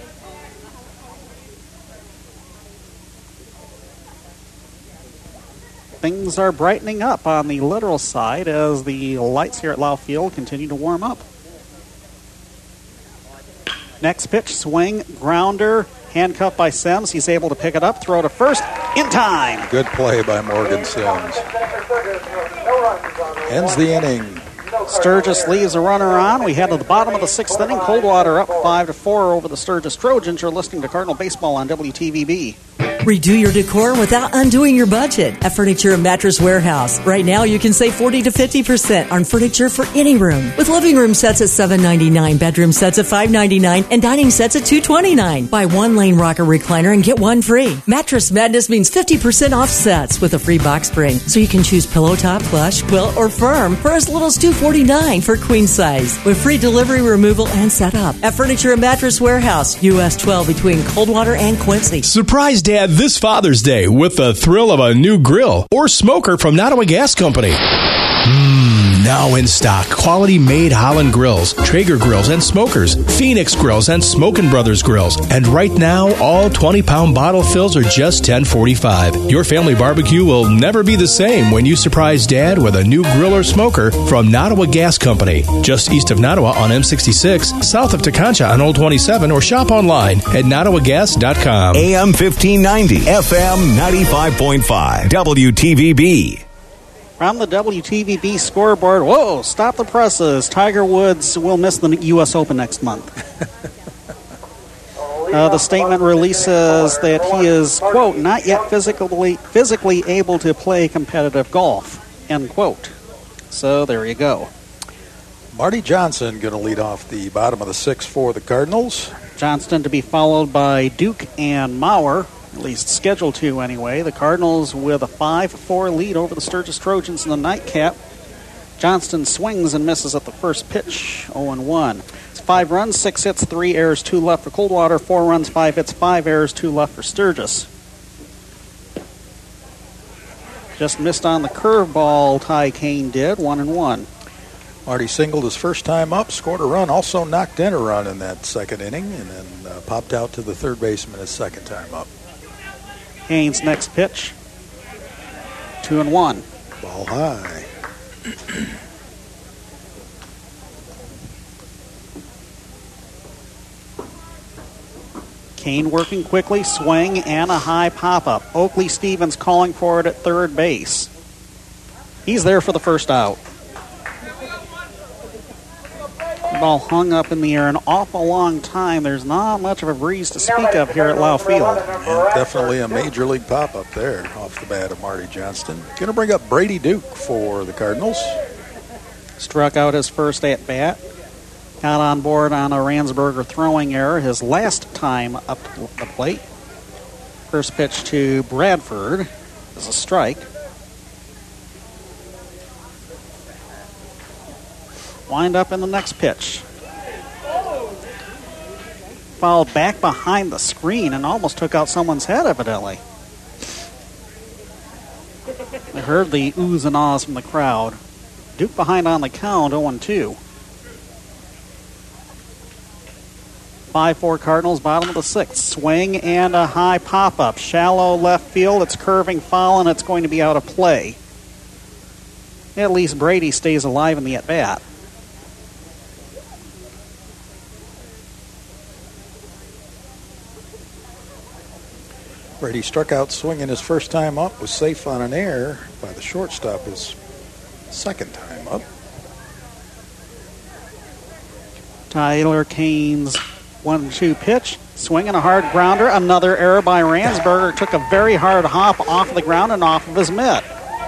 Speaker 2: Things are brightening up on the literal side as the lights here at Lau Field continue to warm up. Next pitch, swing, grounder, handcuffed by Sims. He's able to pick it up, throw to first, in time.
Speaker 3: Good play by Morgan Sims. Ends the inning.
Speaker 2: Sturgis leaves a runner on. We head to the bottom of the sixth inning. Coldwater up 5-4 over the Sturgis Trojans. You're listening to Cardinal Baseball on WTVB.
Speaker 12: Redo your decor without undoing your budget at Furniture and Mattress Warehouse. Right now, you can save 40 to 50% on furniture for any room. With living room sets at $7.99, bedroom sets at $5.99, and dining sets at $2.29. Buy 1 lane rocker recliner and get 1 free. Mattress Madness means 50% off sets with a free box spring, so you can choose pillow top, plush, quilt, or firm for as little as $2.49 for queen size, with free delivery, removal, and setup at Furniture and Mattress Warehouse, US 12 between Coldwater and Quincy.
Speaker 5: Surprise Dad this Father's Day with the thrill of a new grill or smoker from Nottawa Gas Company. Now in stock, quality made Holland grills, Traeger grills and smokers, Phoenix grills and Smokin' Brothers grills. And right now, all 20-pound bottle fills are just $10.45. Your family barbecue will never be the same when you surprise Dad with a new grill or smoker from Nottawa Gas Company. Just east of Nottawa on M66, south of Teconcha on Old 27, or shop online at nottawagas.com.
Speaker 1: AM 1590, FM 95.5, WTVB.
Speaker 2: From the WTVB scoreboard, whoa, stop the presses. Tiger Woods will miss the U.S. Open next month. The statement releases that he is, quote, not yet physically able to play competitive golf, end quote. So there you go.
Speaker 3: Marty Johnson going to lead off the bottom of the sixth for the Cardinals.
Speaker 2: Johnston to be followed by Duke and Maurer. At least scheduled to anyway. The Cardinals with a 5-4 lead over the Sturgis Trojans in the nightcap. Johnston swings and misses at the first pitch, 0-1. It's 5 runs, 6 hits, 3 errors, 2 left for Coldwater, 4 runs, 5 hits, 5 errors, 2 left for Sturgis. Just missed on the curveball, Ty Kane did, 1-1.
Speaker 3: Marty singled his first time up, scored a run, also knocked in a run in that second inning, and then popped out to the third baseman his second time up.
Speaker 2: Kane's next pitch, 2-1.
Speaker 3: Ball high.
Speaker 2: Kane working quickly, swing, and a high pop-up. Oakley Stevens calling for it at third base. He's there for the first out. The ball hung up in the air an awful long time. There's not much of a breeze to speak of here at Lau Field.
Speaker 3: And definitely a major league pop-up there off the bat of Marty Johnston. Going to bring up Brady Duke for the Cardinals.
Speaker 2: Struck out his first at-bat. Got on board on a Ransberger throwing error his last time up the plate. First pitch to Bradford is a strike. Wind up in the next pitch. Fouled back behind the screen and almost took out someone's head, evidently. I heard the oohs and ahs from the crowd. Duke behind on the count, 0-2. 5-4 Cardinals, bottom of the sixth. Swing and a high pop-up. Shallow left field. It's curving foul, and it's going to be out of play. At least Brady stays alive in the at-bat.
Speaker 3: Brady struck out swinging his first time up, was safe on an error by the shortstop his second time up.
Speaker 2: Tyler Kane's 1-2 pitch. Swinging a hard grounder. Another error by Ransberger. Took a very hard hop off the ground and off of his mitt.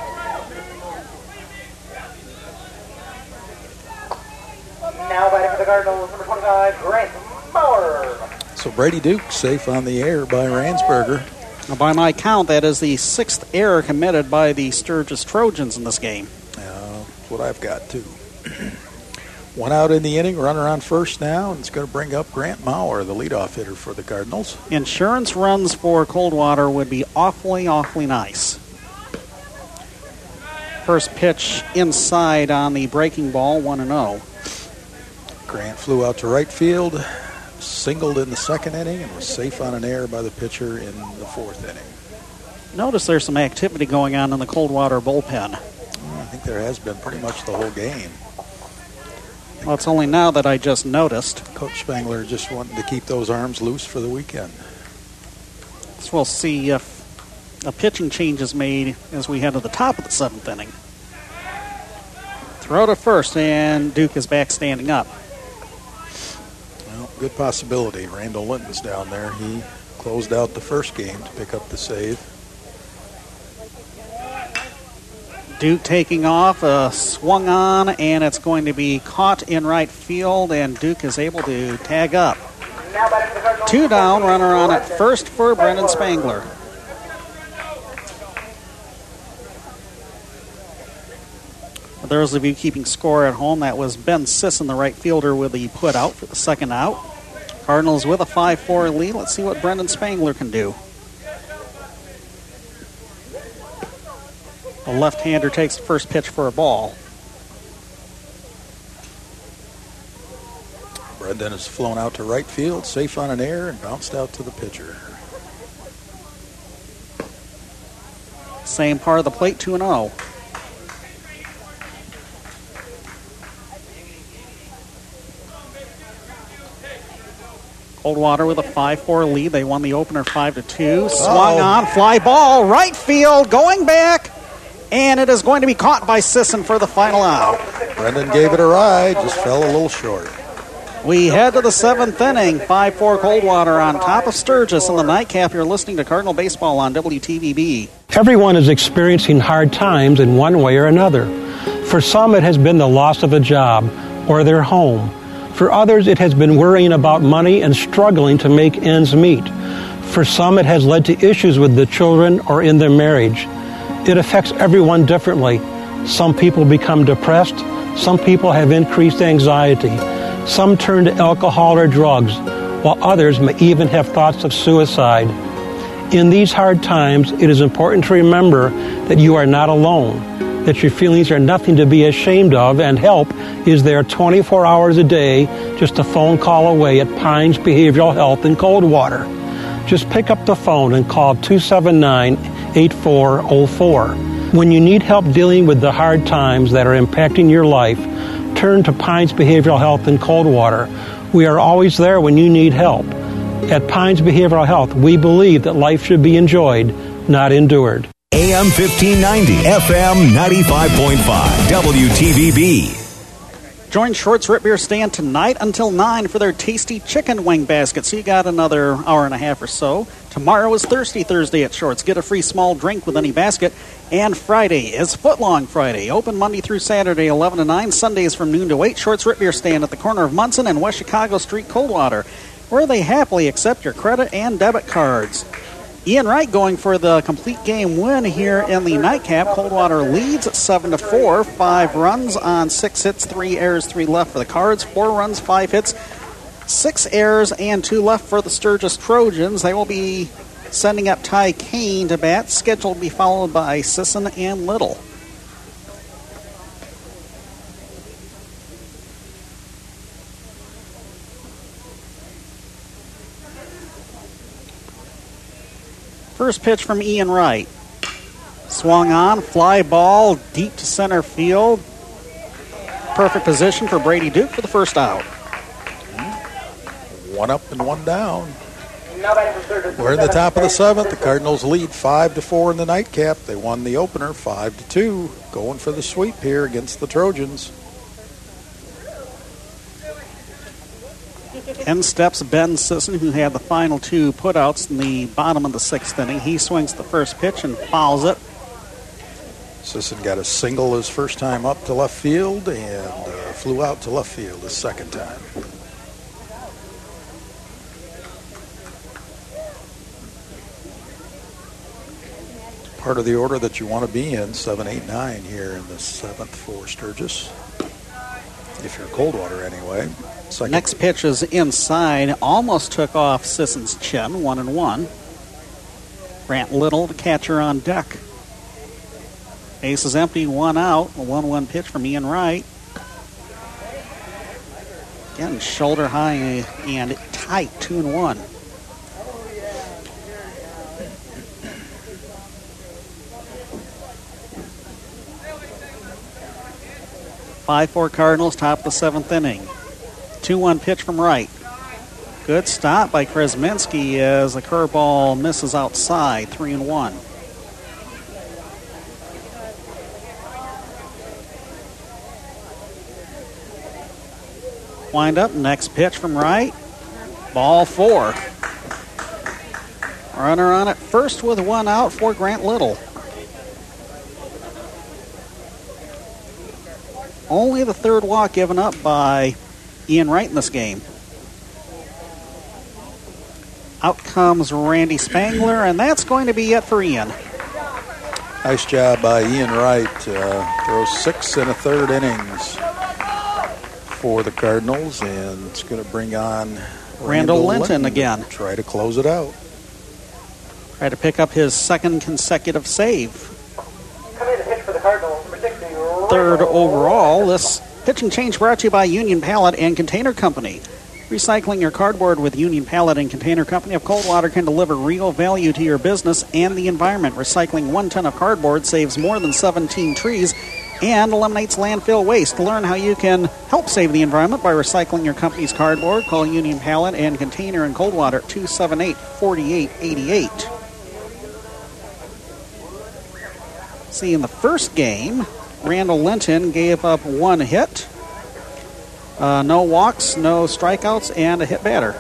Speaker 4: Now batting for the Cardinals, number 25, Grant Maurer.
Speaker 3: So Brady Duke safe on the error by Ransberger.
Speaker 2: Now, by my count, that is the sixth error committed by the Sturgis Trojans in this game.
Speaker 3: That's what I've got, too. One out in the inning, runner on first now, and it's going to bring up Grant Maurer, the leadoff hitter for the Cardinals.
Speaker 2: Insurance runs for Coldwater would be awfully, awfully nice. First pitch inside on the breaking ball, 1-0.
Speaker 3: Grant flew out to right field, singled in the second inning, and was safe on an error by the pitcher in the fourth inning.
Speaker 2: Notice there's some activity going on in the Coldwater bullpen.
Speaker 3: I think there has been pretty much the whole game.
Speaker 2: Well, it's only now that I just noticed.
Speaker 3: Coach Spangler just wanted to keep those arms loose for the weekend.
Speaker 2: So we'll see if a pitching change is made as we head to the top of the seventh inning. Throw to first, and Duke is back standing up.
Speaker 3: Well, good possibility. Randall Linton's down there. He closed out the first game to pick up the save.
Speaker 2: Duke taking off, swung on, and it's going to be caught in right field, and Duke is able to tag up. 2 down, runner on at first for Brendan Spangler. For those of you keeping score at home, that was Ben Sisson, the right fielder, with the put out for the second out. Cardinals with a 5-4 lead. Let's see what Brendan Spangler can do. The left-hander takes the first pitch for a ball.
Speaker 3: Brendan has flown out to right field, safe on an error, and bounced out to the pitcher.
Speaker 2: Same part of the plate, 2-0. Coldwater with a 5-4 lead. They won the opener 5-2. Swung on, fly ball, right field, going back. And it is going to be caught by Sisson for the final out.
Speaker 3: Brendan gave it a ride, just fell a little short.
Speaker 2: We head to the seventh inning. 5-4 Coldwater on top of Sturgis in the nightcap. You're listening to Cardinal Baseball on WTVB.
Speaker 13: Everyone is experiencing hard times in one way or another. For some, it has been the loss of a job or their home. For others, it has been worrying about money and struggling to make ends meet. For some, it has led to issues with the children or in their marriage. It affects everyone differently. Some people become depressed. Some people have increased anxiety. Some turn to alcohol or drugs, while others may even have thoughts of suicide. In these hard times, it is important to remember that you are not alone, that your feelings are nothing to be ashamed of, and help is there 24 hours a day, just a phone call away at Pines Behavioral Health in Coldwater. Just pick up the phone and call 279-8404. When you need help dealing with the hard times that are impacting your life, turn to Pines Behavioral Health in Coldwater. We are always there when you need help. At Pines Behavioral Health, we believe that life should be enjoyed, not endured.
Speaker 1: AM 1590, FM 95.5, WTVB.
Speaker 2: Join Shorts Root Beer Stand tonight until 9 for their tasty chicken wing basket. So you got another hour and a half or so. Tomorrow is Thirsty Thursday at Shorts. Get a free small drink with any basket. And Friday is Footlong Friday. Open Monday through Saturday, 11 to 9. Sundays from noon to 8. Shorts Root Beer Stand at the corner of Munson and West Chicago Street, Coldwater, where they happily accept your credit and debit cards. Ian Wright going for the complete game win here in the nightcap. Coldwater leads 7-4. 5 runs on 6 hits, 3 errors, 3 left for the Cards. 4 runs, 5 hits, 6 errors, and 2 left for the Sturgis Trojans. They will be sending up Ty Kane to bat, scheduled to be followed by Sisson and Little. First pitch from Ian Wright. Swung on, fly ball, deep to center field. Perfect position for Brady Duke for the first out.
Speaker 3: 1 up and 1 down. We're in the top of the 7th. The Cardinals lead 5-4 in the nightcap. They won the opener 5-2. Going for the sweep here against the Trojans.
Speaker 2: In steps Ben Sisson, who had the final 2 putouts in the bottom of the 6th inning. He swings the first pitch and fouls it.
Speaker 3: Sisson got a single his first time up to left field and flew out to left field his second time. Part of the order that you want to be in, 7, 8, 9 here in the 7th for Sturgis. If you're Coldwater anyway. Second.
Speaker 2: Next pitch is inside. Almost took off Sisson's chin. 1-1. Grant Little, the catcher, on deck. Base is empty. 1 out. A 1-1 pitch from Ian Wright. Again, shoulder high and tight. 2-1. Five-4 Cardinals, top of the 7th inning. 2-1 pitch from Wright. Good stop by Kresminski as the curveball misses outside. 3-1. Wind up, next pitch from Wright. Ball 4. Runner on at first with 1 out for Grant Little. Only the 3rd walk given up by Ian Wright in this game. Out comes Randy Spangler, and that's going to be it for Ian.
Speaker 3: Nice job by Ian Wright. Throws 6 1/3 innings for the Cardinals, and it's going to bring on
Speaker 2: Randall Linton again.
Speaker 3: Try to close it out.
Speaker 2: Try to pick up his 2nd consecutive save.
Speaker 4: Coming to pitch for the Cardinals, number 60.
Speaker 2: 3rd overall. This pitch and change brought to you by Union Pallet and Container Company. Recycling your cardboard with Union Pallet and Container Company of Coldwater can deliver real value to your business and the environment. Recycling 1 ton of cardboard saves more than 17 trees and eliminates landfill waste. To learn how you can help save the environment by recycling your company's cardboard, call Union Pallet and Container in Coldwater at 278-4888. See, in the first game, Randall Linton gave up 1 hit, no walks, no strikeouts, and a hit batter.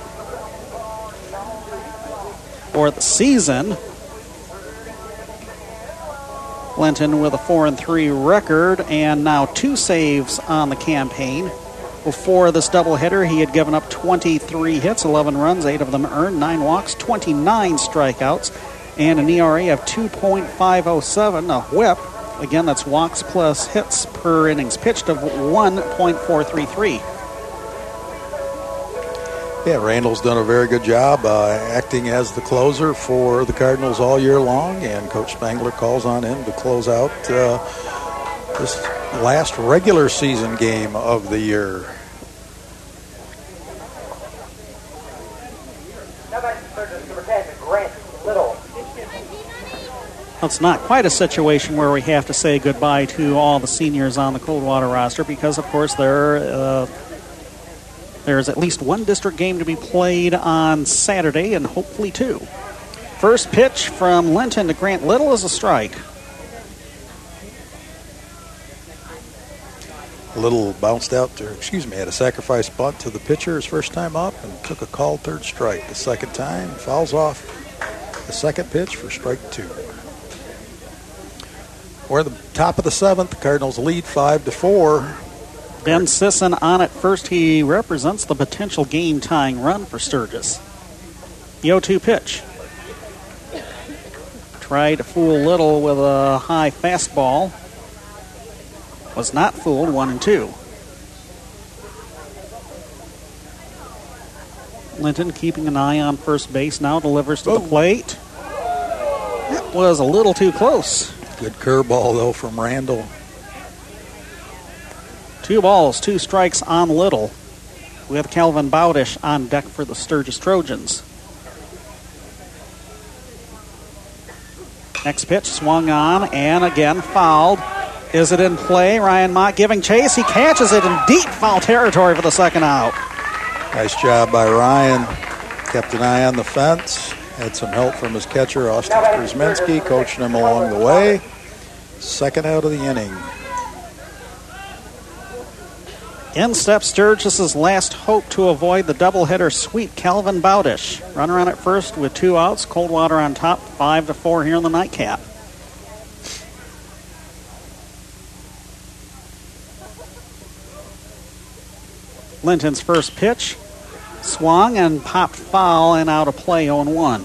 Speaker 2: For the season, Linton with a 4-3 record and now 2 saves on the campaign. Before this doubleheader, he had given up 23 hits, 11 runs, 8 of them earned, 9 walks, 29 strikeouts, and an ERA of 2.507, a whip. Again, that's walks plus hits per innings pitched of 1.433.
Speaker 3: Yeah, Randall's done a very good job acting as the closer for the Cardinals all year long, and Coach Spangler calls on him to close out this last regular season game of the year.
Speaker 2: It's not quite a situation where we have to say goodbye to all the seniors on the Coldwater roster because, of course, there's at least one district game to be played on Saturday and hopefully two. First pitch from Linton to Grant Little is a strike.
Speaker 3: Little bounced out had a sacrifice bunt to the pitcher his first time up and took a called third strike. The second time, fouls off the second pitch for strike 2. We're at the top of the 7th. The Cardinals lead 5-4.
Speaker 2: Ben Sisson on at first. He represents the potential game-tying run for Sturgis. The 0-2 pitch. Tried to fool Little with a high fastball. Was not fooled, 1-2. Linton keeping an eye on first base, now delivers to the plate. That was a little too close.
Speaker 3: Good curveball, though, from Randall.
Speaker 2: 2 balls, 2 strikes on Little. We have Calvin Bowdish on deck for the Sturgis Trojans. Next pitch swung on and again fouled. Is it in play? Ryan Mott giving chase. He catches it in deep foul territory for the second out.
Speaker 3: Nice job by Ryan. Kept an eye on the fence. Had some help from his catcher, Austin Krusminski, coaching him along the way. Second out of the inning.
Speaker 2: In steps Sturgis' last hope to avoid the doubleheader sweep, Calvin Bowdish. Runner on at first with 2 outs. Coldwater on top, 5-4 here in the nightcap. Linton's first pitch swung and popped foul and out of play, 0-1.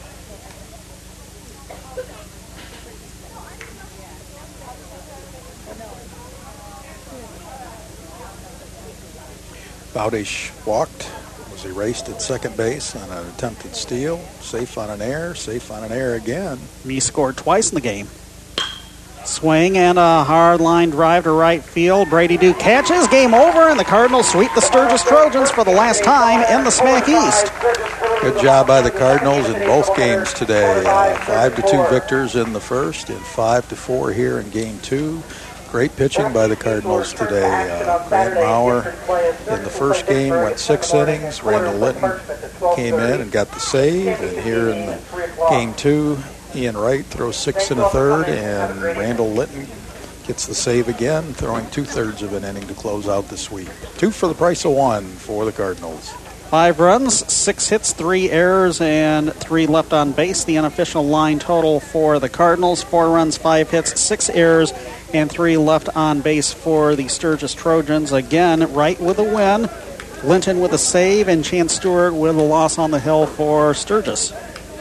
Speaker 3: Bowdish walked, was erased at second base on an attempted steal. Safe on an error again.
Speaker 2: He scored twice in the game. Swing and a hard line drive to right field. Brady Duke catches. Game over, and the Cardinals sweep the Sturgis Trojans for the last time in the SMAC East.
Speaker 3: Good job by the Cardinals in both games today. 5-2 victors in the first and 5-4 here in game 2. Great pitching by the Cardinals today. Grant Maurer in the first game went 6 innings. Randall Litton came in and got the save. And here in the game 2, Ian Wright throws 6 1/3, and Randall Litton gets the save again, throwing 2/3 of an inning to close out the sweep. 2 for the price of 1 for the Cardinals.
Speaker 2: 5 runs, 6 hits, 3 errors, and 3 left on base. The unofficial line total for the Cardinals: 4 runs, 5 hits, 6 errors, and 3 left on base for the Sturgis Trojans. Again, Wright with a win, Linton with a save, and Chance Stewart with a loss on the hill for Sturgis.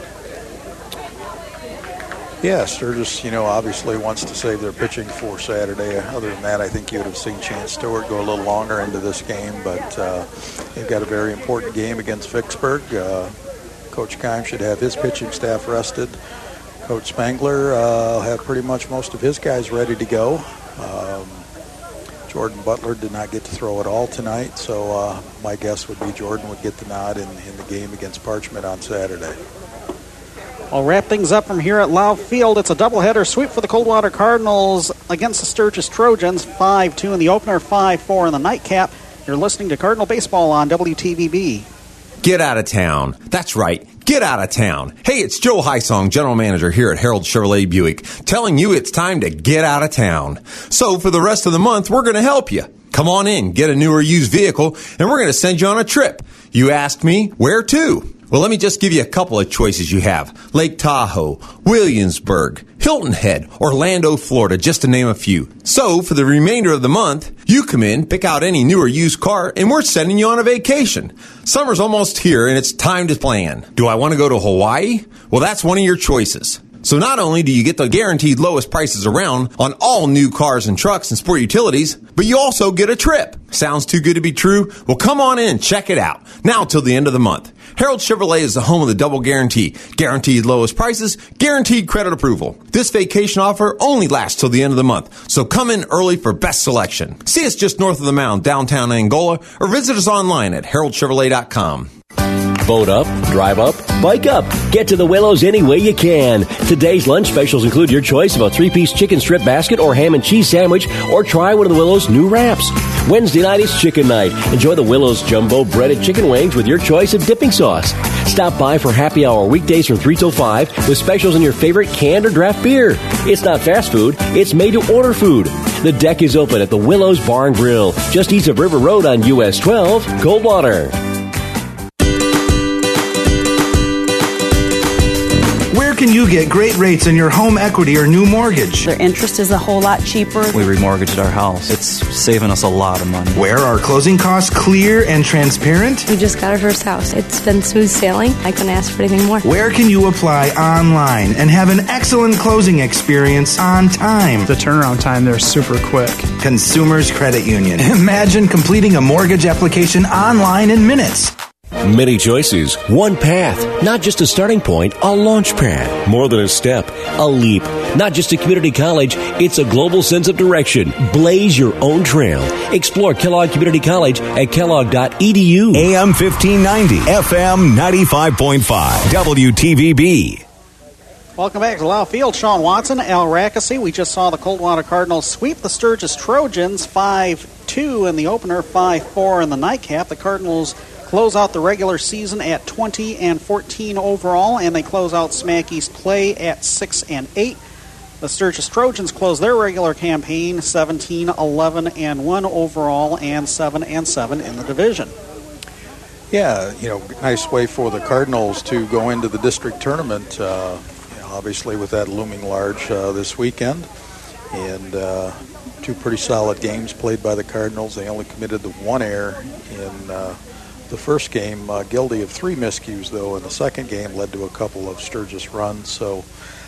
Speaker 3: Yeah, Sturgis, obviously wants to save their pitching for Saturday. Other than that, I think you would have seen Chance Stewart go a little longer into this game, but they've got a very important game against Vicksburg. Coach Keim should have his pitching staff rested. Coach Spangler will have pretty much most of his guys ready to go. Jordan Butler did not get to throw at all tonight, so my guess would be Jordan would get the nod in the game against Parchment on Saturday.
Speaker 2: I'll wrap things up from here at Lau Field. It's a doubleheader sweep for the Coldwater Cardinals against the Sturgis Trojans. 5-2 in the opener, 5-4 in the nightcap. You're listening to Cardinal Baseball on WTVB.
Speaker 14: Get out of town. That's right. Get out of town. Hey, it's Joe Hysong, General Manager here at Harold Chevrolet Buick, telling you it's time to get out of town. So for the rest of the month, we're going to help you. Come on in, get a new or used vehicle, and we're going to send you on a trip. You ask me, where to? Well, let me just give you a couple of choices you have. Lake Tahoe, Williamsburg, Hilton Head, Orlando, Florida, just to name a few. So, for the remainder of the month, you come in, pick out any new or used car, and we're sending you on a vacation. Summer's almost here, and it's time to plan. Do I want to go to Hawaii? Well, that's one of your choices. So not only do you get the guaranteed lowest prices around on all new cars and trucks and sport utilities, but you also get a trip. Sounds too good to be true? Well, come on in, check it out. Now till the end of the month. Harold Chevrolet is the home of the double guarantee. Guaranteed lowest prices, guaranteed credit approval. This vacation offer only lasts till the end of the month, so come in early for best selection. See us just north of the Mound, downtown Angola, or visit us online at haroldchevrolet.com.
Speaker 15: Boat up, drive up, bike up. Get to the Willows any way you can. Today's lunch specials include your choice of a 3-piece chicken strip basket or ham and cheese sandwich, or try one of the Willows' new wraps. Wednesday night is chicken night. Enjoy the Willows jumbo breaded chicken wings with your choice of dipping sauce. Stop by for happy hour weekdays from 3 till 5 with specials on your favorite canned or draft beer. It's not fast food, it's made to order food. The deck is open at the Willows Bar and Grill, just east of River Road on US 12, Coldwater.
Speaker 16: Where can you get great rates on your home equity or new mortgage?
Speaker 17: Their interest is a whole lot cheaper.
Speaker 18: We remortgaged our house. It's saving us a lot of money.
Speaker 16: Where are closing costs clear and transparent?
Speaker 19: We just got our first house. It's been smooth sailing. I couldn't ask for anything more.
Speaker 16: Where can you apply online and have an excellent closing experience on time?
Speaker 20: The turnaround time there is super quick.
Speaker 16: Consumers Credit Union. Imagine completing a mortgage application online in minutes.
Speaker 15: Many choices, one path, not just a starting point, a launch pad. More than a step, a leap. Not just a community college, it's a global sense of direction. Blaze your own trail. Explore Kellogg Community College at kellogg.edu.
Speaker 1: AM 1590, FM 95.5, WTVB.
Speaker 2: Welcome back to Lau Field. Sean Watson, Al Rackesee. We just saw the Coldwater Cardinals sweep the Sturgis Trojans 5-2 in the opener, 5-4 in the nightcap. The Cardinals close out the regular season at 20-14 overall, and they close out Smack East play at 6-8. The Sturgis Trojans close their regular campaign 17-11-1 overall and 7-7 in the division.
Speaker 3: Yeah, nice way for the Cardinals to go into the district tournament, obviously with that looming large this weekend. And two pretty solid games played by the Cardinals. They only committed the one error in the first game, guilty of 3 miscues, though, in the second game led to a couple of Sturgis runs. So,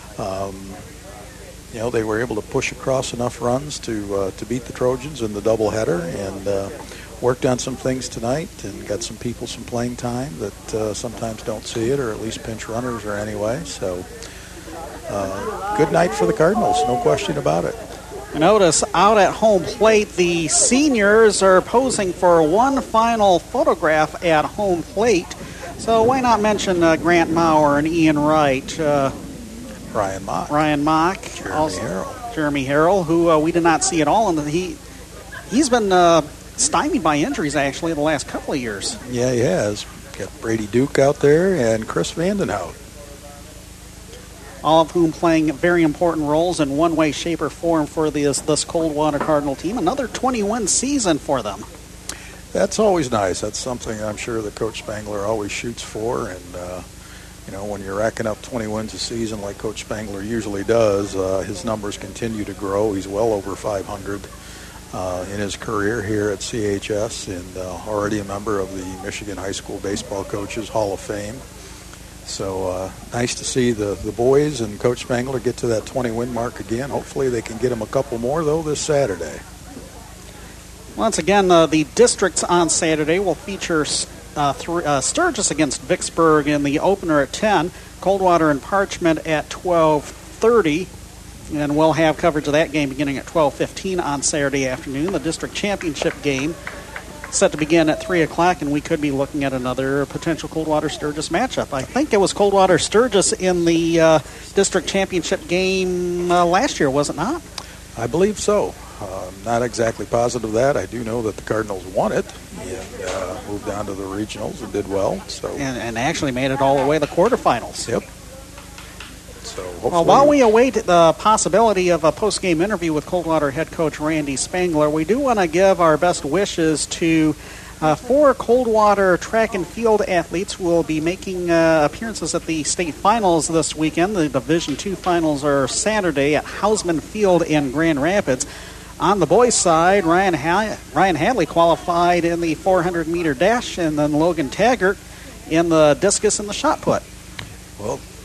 Speaker 3: they were able to push across enough runs to beat the Trojans in the doubleheader, and worked on some things tonight and got some people some playing time that sometimes don't see it, or at least pinch runners or anyway. So, good night for the Cardinals, no question about it.
Speaker 2: Notice out at home plate, the seniors are posing for one final photograph at home plate. So why not mention Grant Maurer and Ian Wright?
Speaker 3: Ryan Mock.
Speaker 2: Jeremy Harrell, who we did not see at all. And he's been stymied by injuries, actually, the last couple of years.
Speaker 3: Yeah, he has. Got Brady Duke out there and Chris Vandenhout.
Speaker 2: All of whom playing very important roles in one way, shape, or form for this Coldwater Cardinal team. Another 20-win season for them.
Speaker 3: That's always nice. That's something I'm sure that Coach Spangler always shoots for. And, when you're racking up 20 wins a season like Coach Spangler usually does, his numbers continue to grow. He's well over 500 in his career here at CHS, and already a member of the Michigan High School Baseball Coaches Hall of Fame. So nice to see the boys and Coach Spangler get to that 20-win mark again. Hopefully they can get them a couple more, though, this Saturday.
Speaker 2: Once again, the districts on Saturday will feature Sturgis against Vicksburg in the opener at 10, Coldwater and Parchment at 12:30, and we'll have coverage of that game beginning at 12:15 on Saturday afternoon. The district championship game set to begin at 3 o'clock, and we could be looking at another potential Coldwater-Sturgis matchup. I think it was Coldwater-Sturgis in the district championship game last year, was it not?
Speaker 3: I believe so. I'm not exactly positive of that. I do know that the Cardinals won it and moved on to the regionals and did well. So
Speaker 2: and actually made it all the way to the quarterfinals.
Speaker 3: Yep. So
Speaker 2: well, while we await the possibility of a post-game interview with Coldwater head coach Randy Spangler, we do want to give our best wishes to 4 Coldwater track and field athletes who will be making appearances at the state finals this weekend. The Division II finals are Saturday at Hausman Field in Grand Rapids. On the boys' side, Ryan Hadley qualified in the 400-meter dash, and then Logan Taggart in the discus and the shot put.
Speaker 3: Well,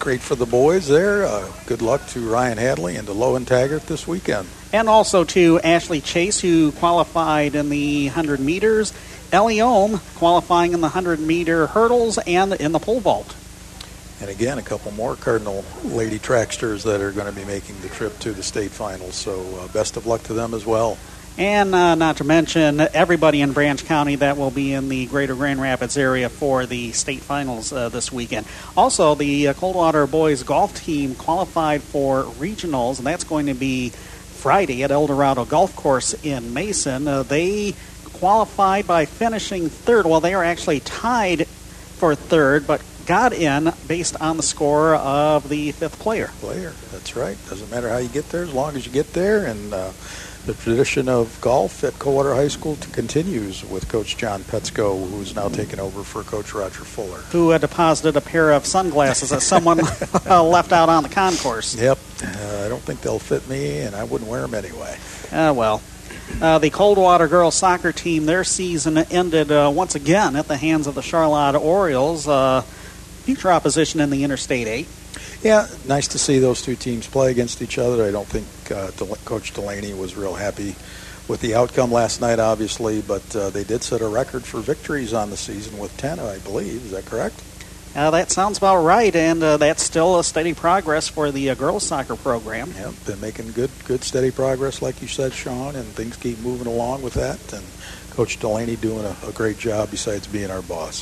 Speaker 3: great for the boys there. Good luck to Ryan Hadley and to Lowen Taggart this weekend.
Speaker 2: And also to Ashley Chase, who qualified in the 100 meters. Ellie Ohm qualifying in the 100-meter hurdles and in the pole vault.
Speaker 3: And again, a couple more Cardinal lady tracksters that are going to be making the trip to the state finals. So best of luck to them as well.
Speaker 2: And not to mention everybody in Branch County that will be in the greater Grand Rapids area for the state finals this weekend. Also, the Coldwater boys golf team qualified for regionals, and that's going to be Friday at Eldorado Golf Course in Mason. They qualified by finishing third. Well, they are actually tied for third, but got in based on the score of the fifth player.
Speaker 3: That's right. Doesn't matter how you get there as long as you get there. And the tradition of golf at Coldwater High School continues with Coach John Petsko, who's now taken over for Coach Roger Fuller.
Speaker 2: Who deposited a pair of sunglasses that someone left out on the concourse.
Speaker 3: Yep. I don't think they'll fit me, and I wouldn't wear them anyway.
Speaker 2: Well. The Coldwater girls soccer team, their season ended once again at the hands of the Charlotte Orioles. Future opposition in the Interstate 8.
Speaker 3: Yeah, nice to see those two teams play against each other. I don't think Coach Delaney was real happy with the outcome last night, obviously, but they did set a record for victories on the season with 10, I believe. Is that correct?
Speaker 2: That sounds about right, and that's still a steady progress for the girls soccer program.
Speaker 3: Yep, been making good, steady progress, like you said, Sean, and things keep moving along with that. And Coach Delaney doing a great job besides being our boss.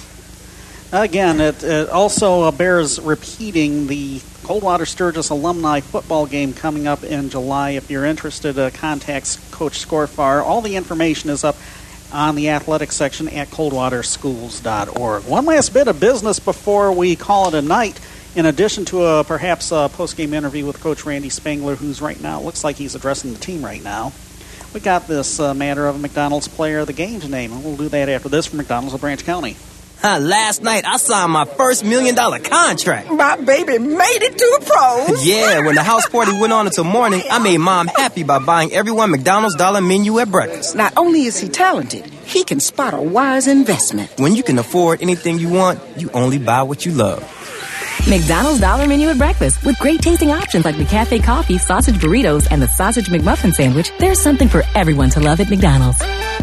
Speaker 2: Again, it also bears repeating the Coldwater Sturgis alumni football game coming up in July. If you're interested, contact Coach Scorfar. All the information is up on the athletics section at coldwaterschools.org. One last bit of business before we call it a night. In addition to perhaps a post-game interview with Coach Randy Spangler, who's right now, looks like he's addressing the team right now. We got this matter of a McDonald's player of the game's name, and we'll do that after this from McDonald's of Branch County.
Speaker 21: Last night, I signed my first $1 million contract.
Speaker 22: My baby made it to the pros.
Speaker 21: Yeah, when the house party went on until morning, I made Mom happy by buying everyone McDonald's dollar menu at breakfast.
Speaker 22: Not only is he talented, he can spot a wise investment.
Speaker 21: When you can afford anything you want, you only buy what you love.
Speaker 23: McDonald's Dollar Menu at breakfast. With great tasting options like the Cafe Coffee, sausage burritos, and the Sausage McMuffin sandwich, there's something for everyone to love at McDonald's.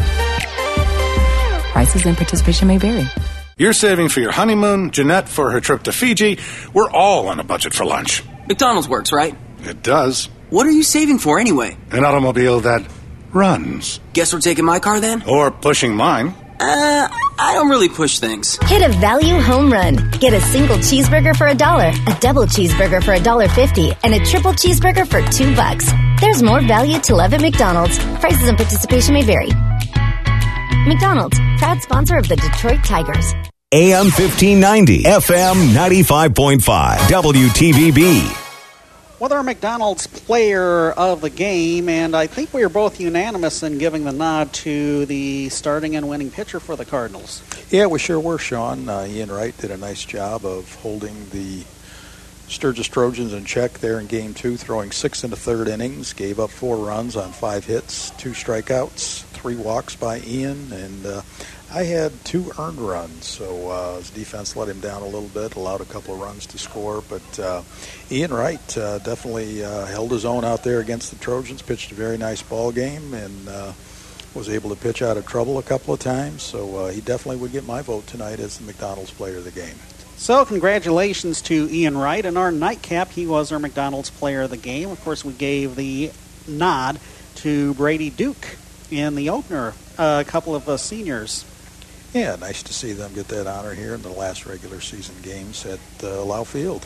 Speaker 23: Prices and participation may vary.
Speaker 24: You're saving for your honeymoon, Jeanette for her trip to Fiji. We're all on a budget for lunch.
Speaker 25: McDonald's works, right?
Speaker 24: It does.
Speaker 25: What are you saving for anyway?
Speaker 24: An automobile that runs.
Speaker 25: Guess we're taking my car then?
Speaker 24: Or pushing mine.
Speaker 25: I don't really push things.
Speaker 26: Hit a value home run. Get a single cheeseburger for $1, a double cheeseburger for $1.50, and a triple cheeseburger for $2. There's more value to love at McDonald's. Prices and participation may vary. McDonald's, proud sponsor of the Detroit Tigers.
Speaker 1: AM 1590, FM 95.5, WTVB.
Speaker 2: Well, they're McDonald's player of the game, and I think we are both unanimous in giving the nod to the starting and winning pitcher for the Cardinals.
Speaker 3: Yeah, we sure were, Sean. Ian Wright did a nice job of holding the Sturgis Trojans in check there in Game 2, throwing 6 in the third innings, gave up 4 runs on 5 hits, 2 strikeouts, 3 walks by Ian, and I had 2 earned runs, so his defense let him down a little bit, allowed a couple of runs to score, but Ian Wright definitely held his own out there against the Trojans, pitched a very nice ball game, and was able to pitch out of trouble a couple of times, so he definitely would get my vote tonight as the McDonald's player of the game.
Speaker 2: So congratulations to Ian Wright. In our nightcap, he was our McDonald's player of the game. Of course, we gave the nod to Brady Duke in the opener, a couple of seniors.
Speaker 3: Yeah, nice to see them get that honor here in the last regular season games at Lau Field.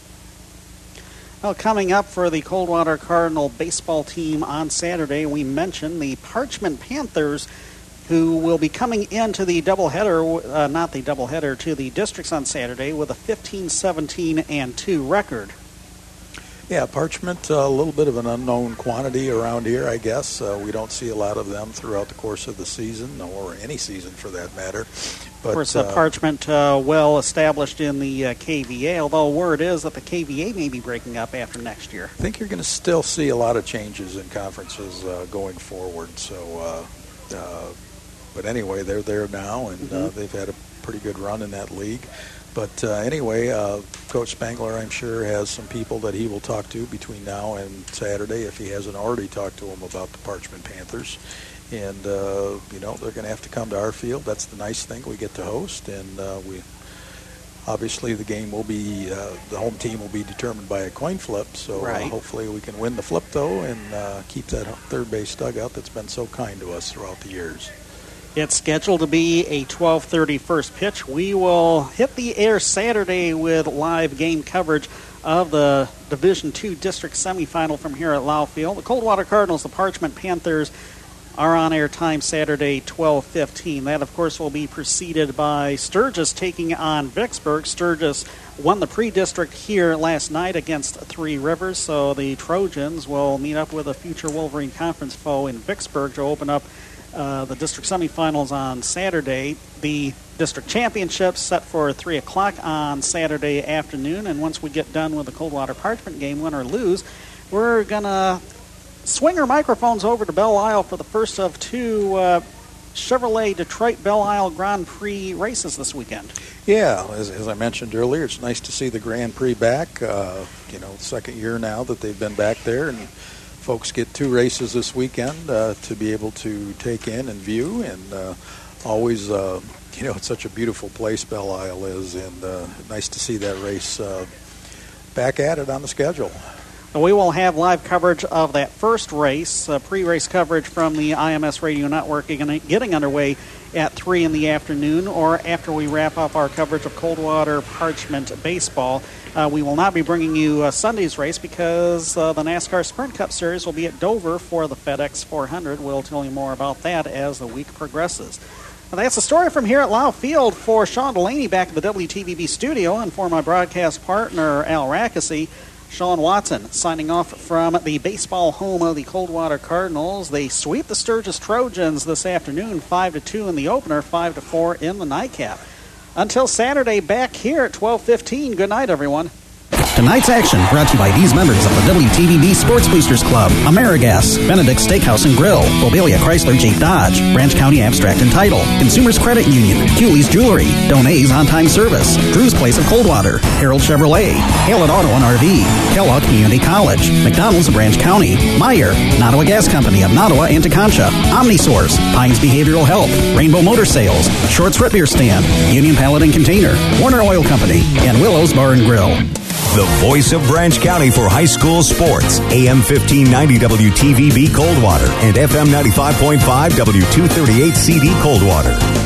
Speaker 2: Well, coming up for the Coldwater Cardinal baseball team on Saturday, we mentioned the Parchment Panthers, who will be coming into the doubleheader, not the doubleheader, to the districts on Saturday with a 15-17-2 record.
Speaker 3: Yeah, Parchment, a little bit of an unknown quantity around here, I guess. We don't see a lot of them throughout the course of the season, or any season for that matter. But,
Speaker 2: of course, Parchment well established in the KVA, although word is that the KVA may be breaking up after next year.
Speaker 3: I think you're going to still see a lot of changes in conferences going forward. So, but anyway, they're there now, and they've had a pretty good run in that league. But anyway, Coach Spangler, I'm sure, has some people that he will talk to between now and Saturday if he hasn't already talked to them about the Parchment Panthers. And, they're going to have to come to our field. That's the nice thing. We get to host, and obviously the game will be, the home team will be determined by a coin flip. So hopefully we can win the flip, though, and keep that third base dugout that's been so kind to us throughout the years.
Speaker 2: It's scheduled to be a 12:30 first pitch. We will hit the air Saturday with live game coverage of the Division II District Semifinal from here at Lau Field. The Coldwater Cardinals, the Parchment Panthers, are on air time Saturday, 12:15. That, of course, will be preceded by Sturgis taking on Vicksburg. Sturgis won the pre-district here last night against Three Rivers, so the Trojans will meet up with a future Wolverine Conference foe in Vicksburg to open up the district semifinals on Saturday. The district championships set for 3 o'clock on Saturday afternoon, and once we get done with the Coldwater Parchment game, win or lose, we're going to swing our microphones over to Belle Isle for the first of two Chevrolet Detroit Belle Isle Grand Prix races this weekend.
Speaker 3: Yeah, as I mentioned earlier, it's nice to see the Grand Prix back. Second year now that they've been back there, and folks get 2 races this weekend to be able to take in and view, and always, it's such a beautiful place Belle Isle is, and nice to see that race back at it on the schedule.
Speaker 2: We will have live coverage of that first race, pre-race coverage from the IMS Radio Network getting underway at 3 in the afternoon, or after we wrap up our coverage of Coldwater Parchment baseball. We will not be bringing you Sunday's race because the NASCAR Sprint Cup Series will be at Dover for the FedEx 400. We'll tell you more about that as the week progresses. Well, that's the story from here at Lau Field. For Sean Delaney back at the WTVB studio, and for my broadcast partner, Al Rackesee, Sean Watson signing off from the baseball home of the Coldwater Cardinals. They sweep the Sturgis Trojans this afternoon, 5-2 in the opener, 5-4 in the nightcap. Until Saturday, back here at 12:15. Good night, everyone.
Speaker 6: Tonight's action brought to you by these members of the WTVB Sports Boosters Club: Amerigas, Benedict Steakhouse and Grill, Bobelia Chrysler Jeep Dodge, Branch County Abstract and Title, Consumers Credit Union, Cooley's Jewelry, Donay's On Time Service, Drew's Place of Coldwater, Harold Chevrolet, Haylett Auto and RV, Kellogg Community College, McDonald's of Branch County, Meyer, Nottawa Gas Company of Nottawa and Teconcha, OmniSource, Pines Behavioral Health, Rainbow Motor Sales, Shorts Root Beer Stand, Union Pallet and Container, Warner Oil Company, and Willow's Bar and Grill.
Speaker 1: The voice of Branch County for high school sports. AM 1590 WTVB Coldwater and FM 95.5 W238 CD Coldwater.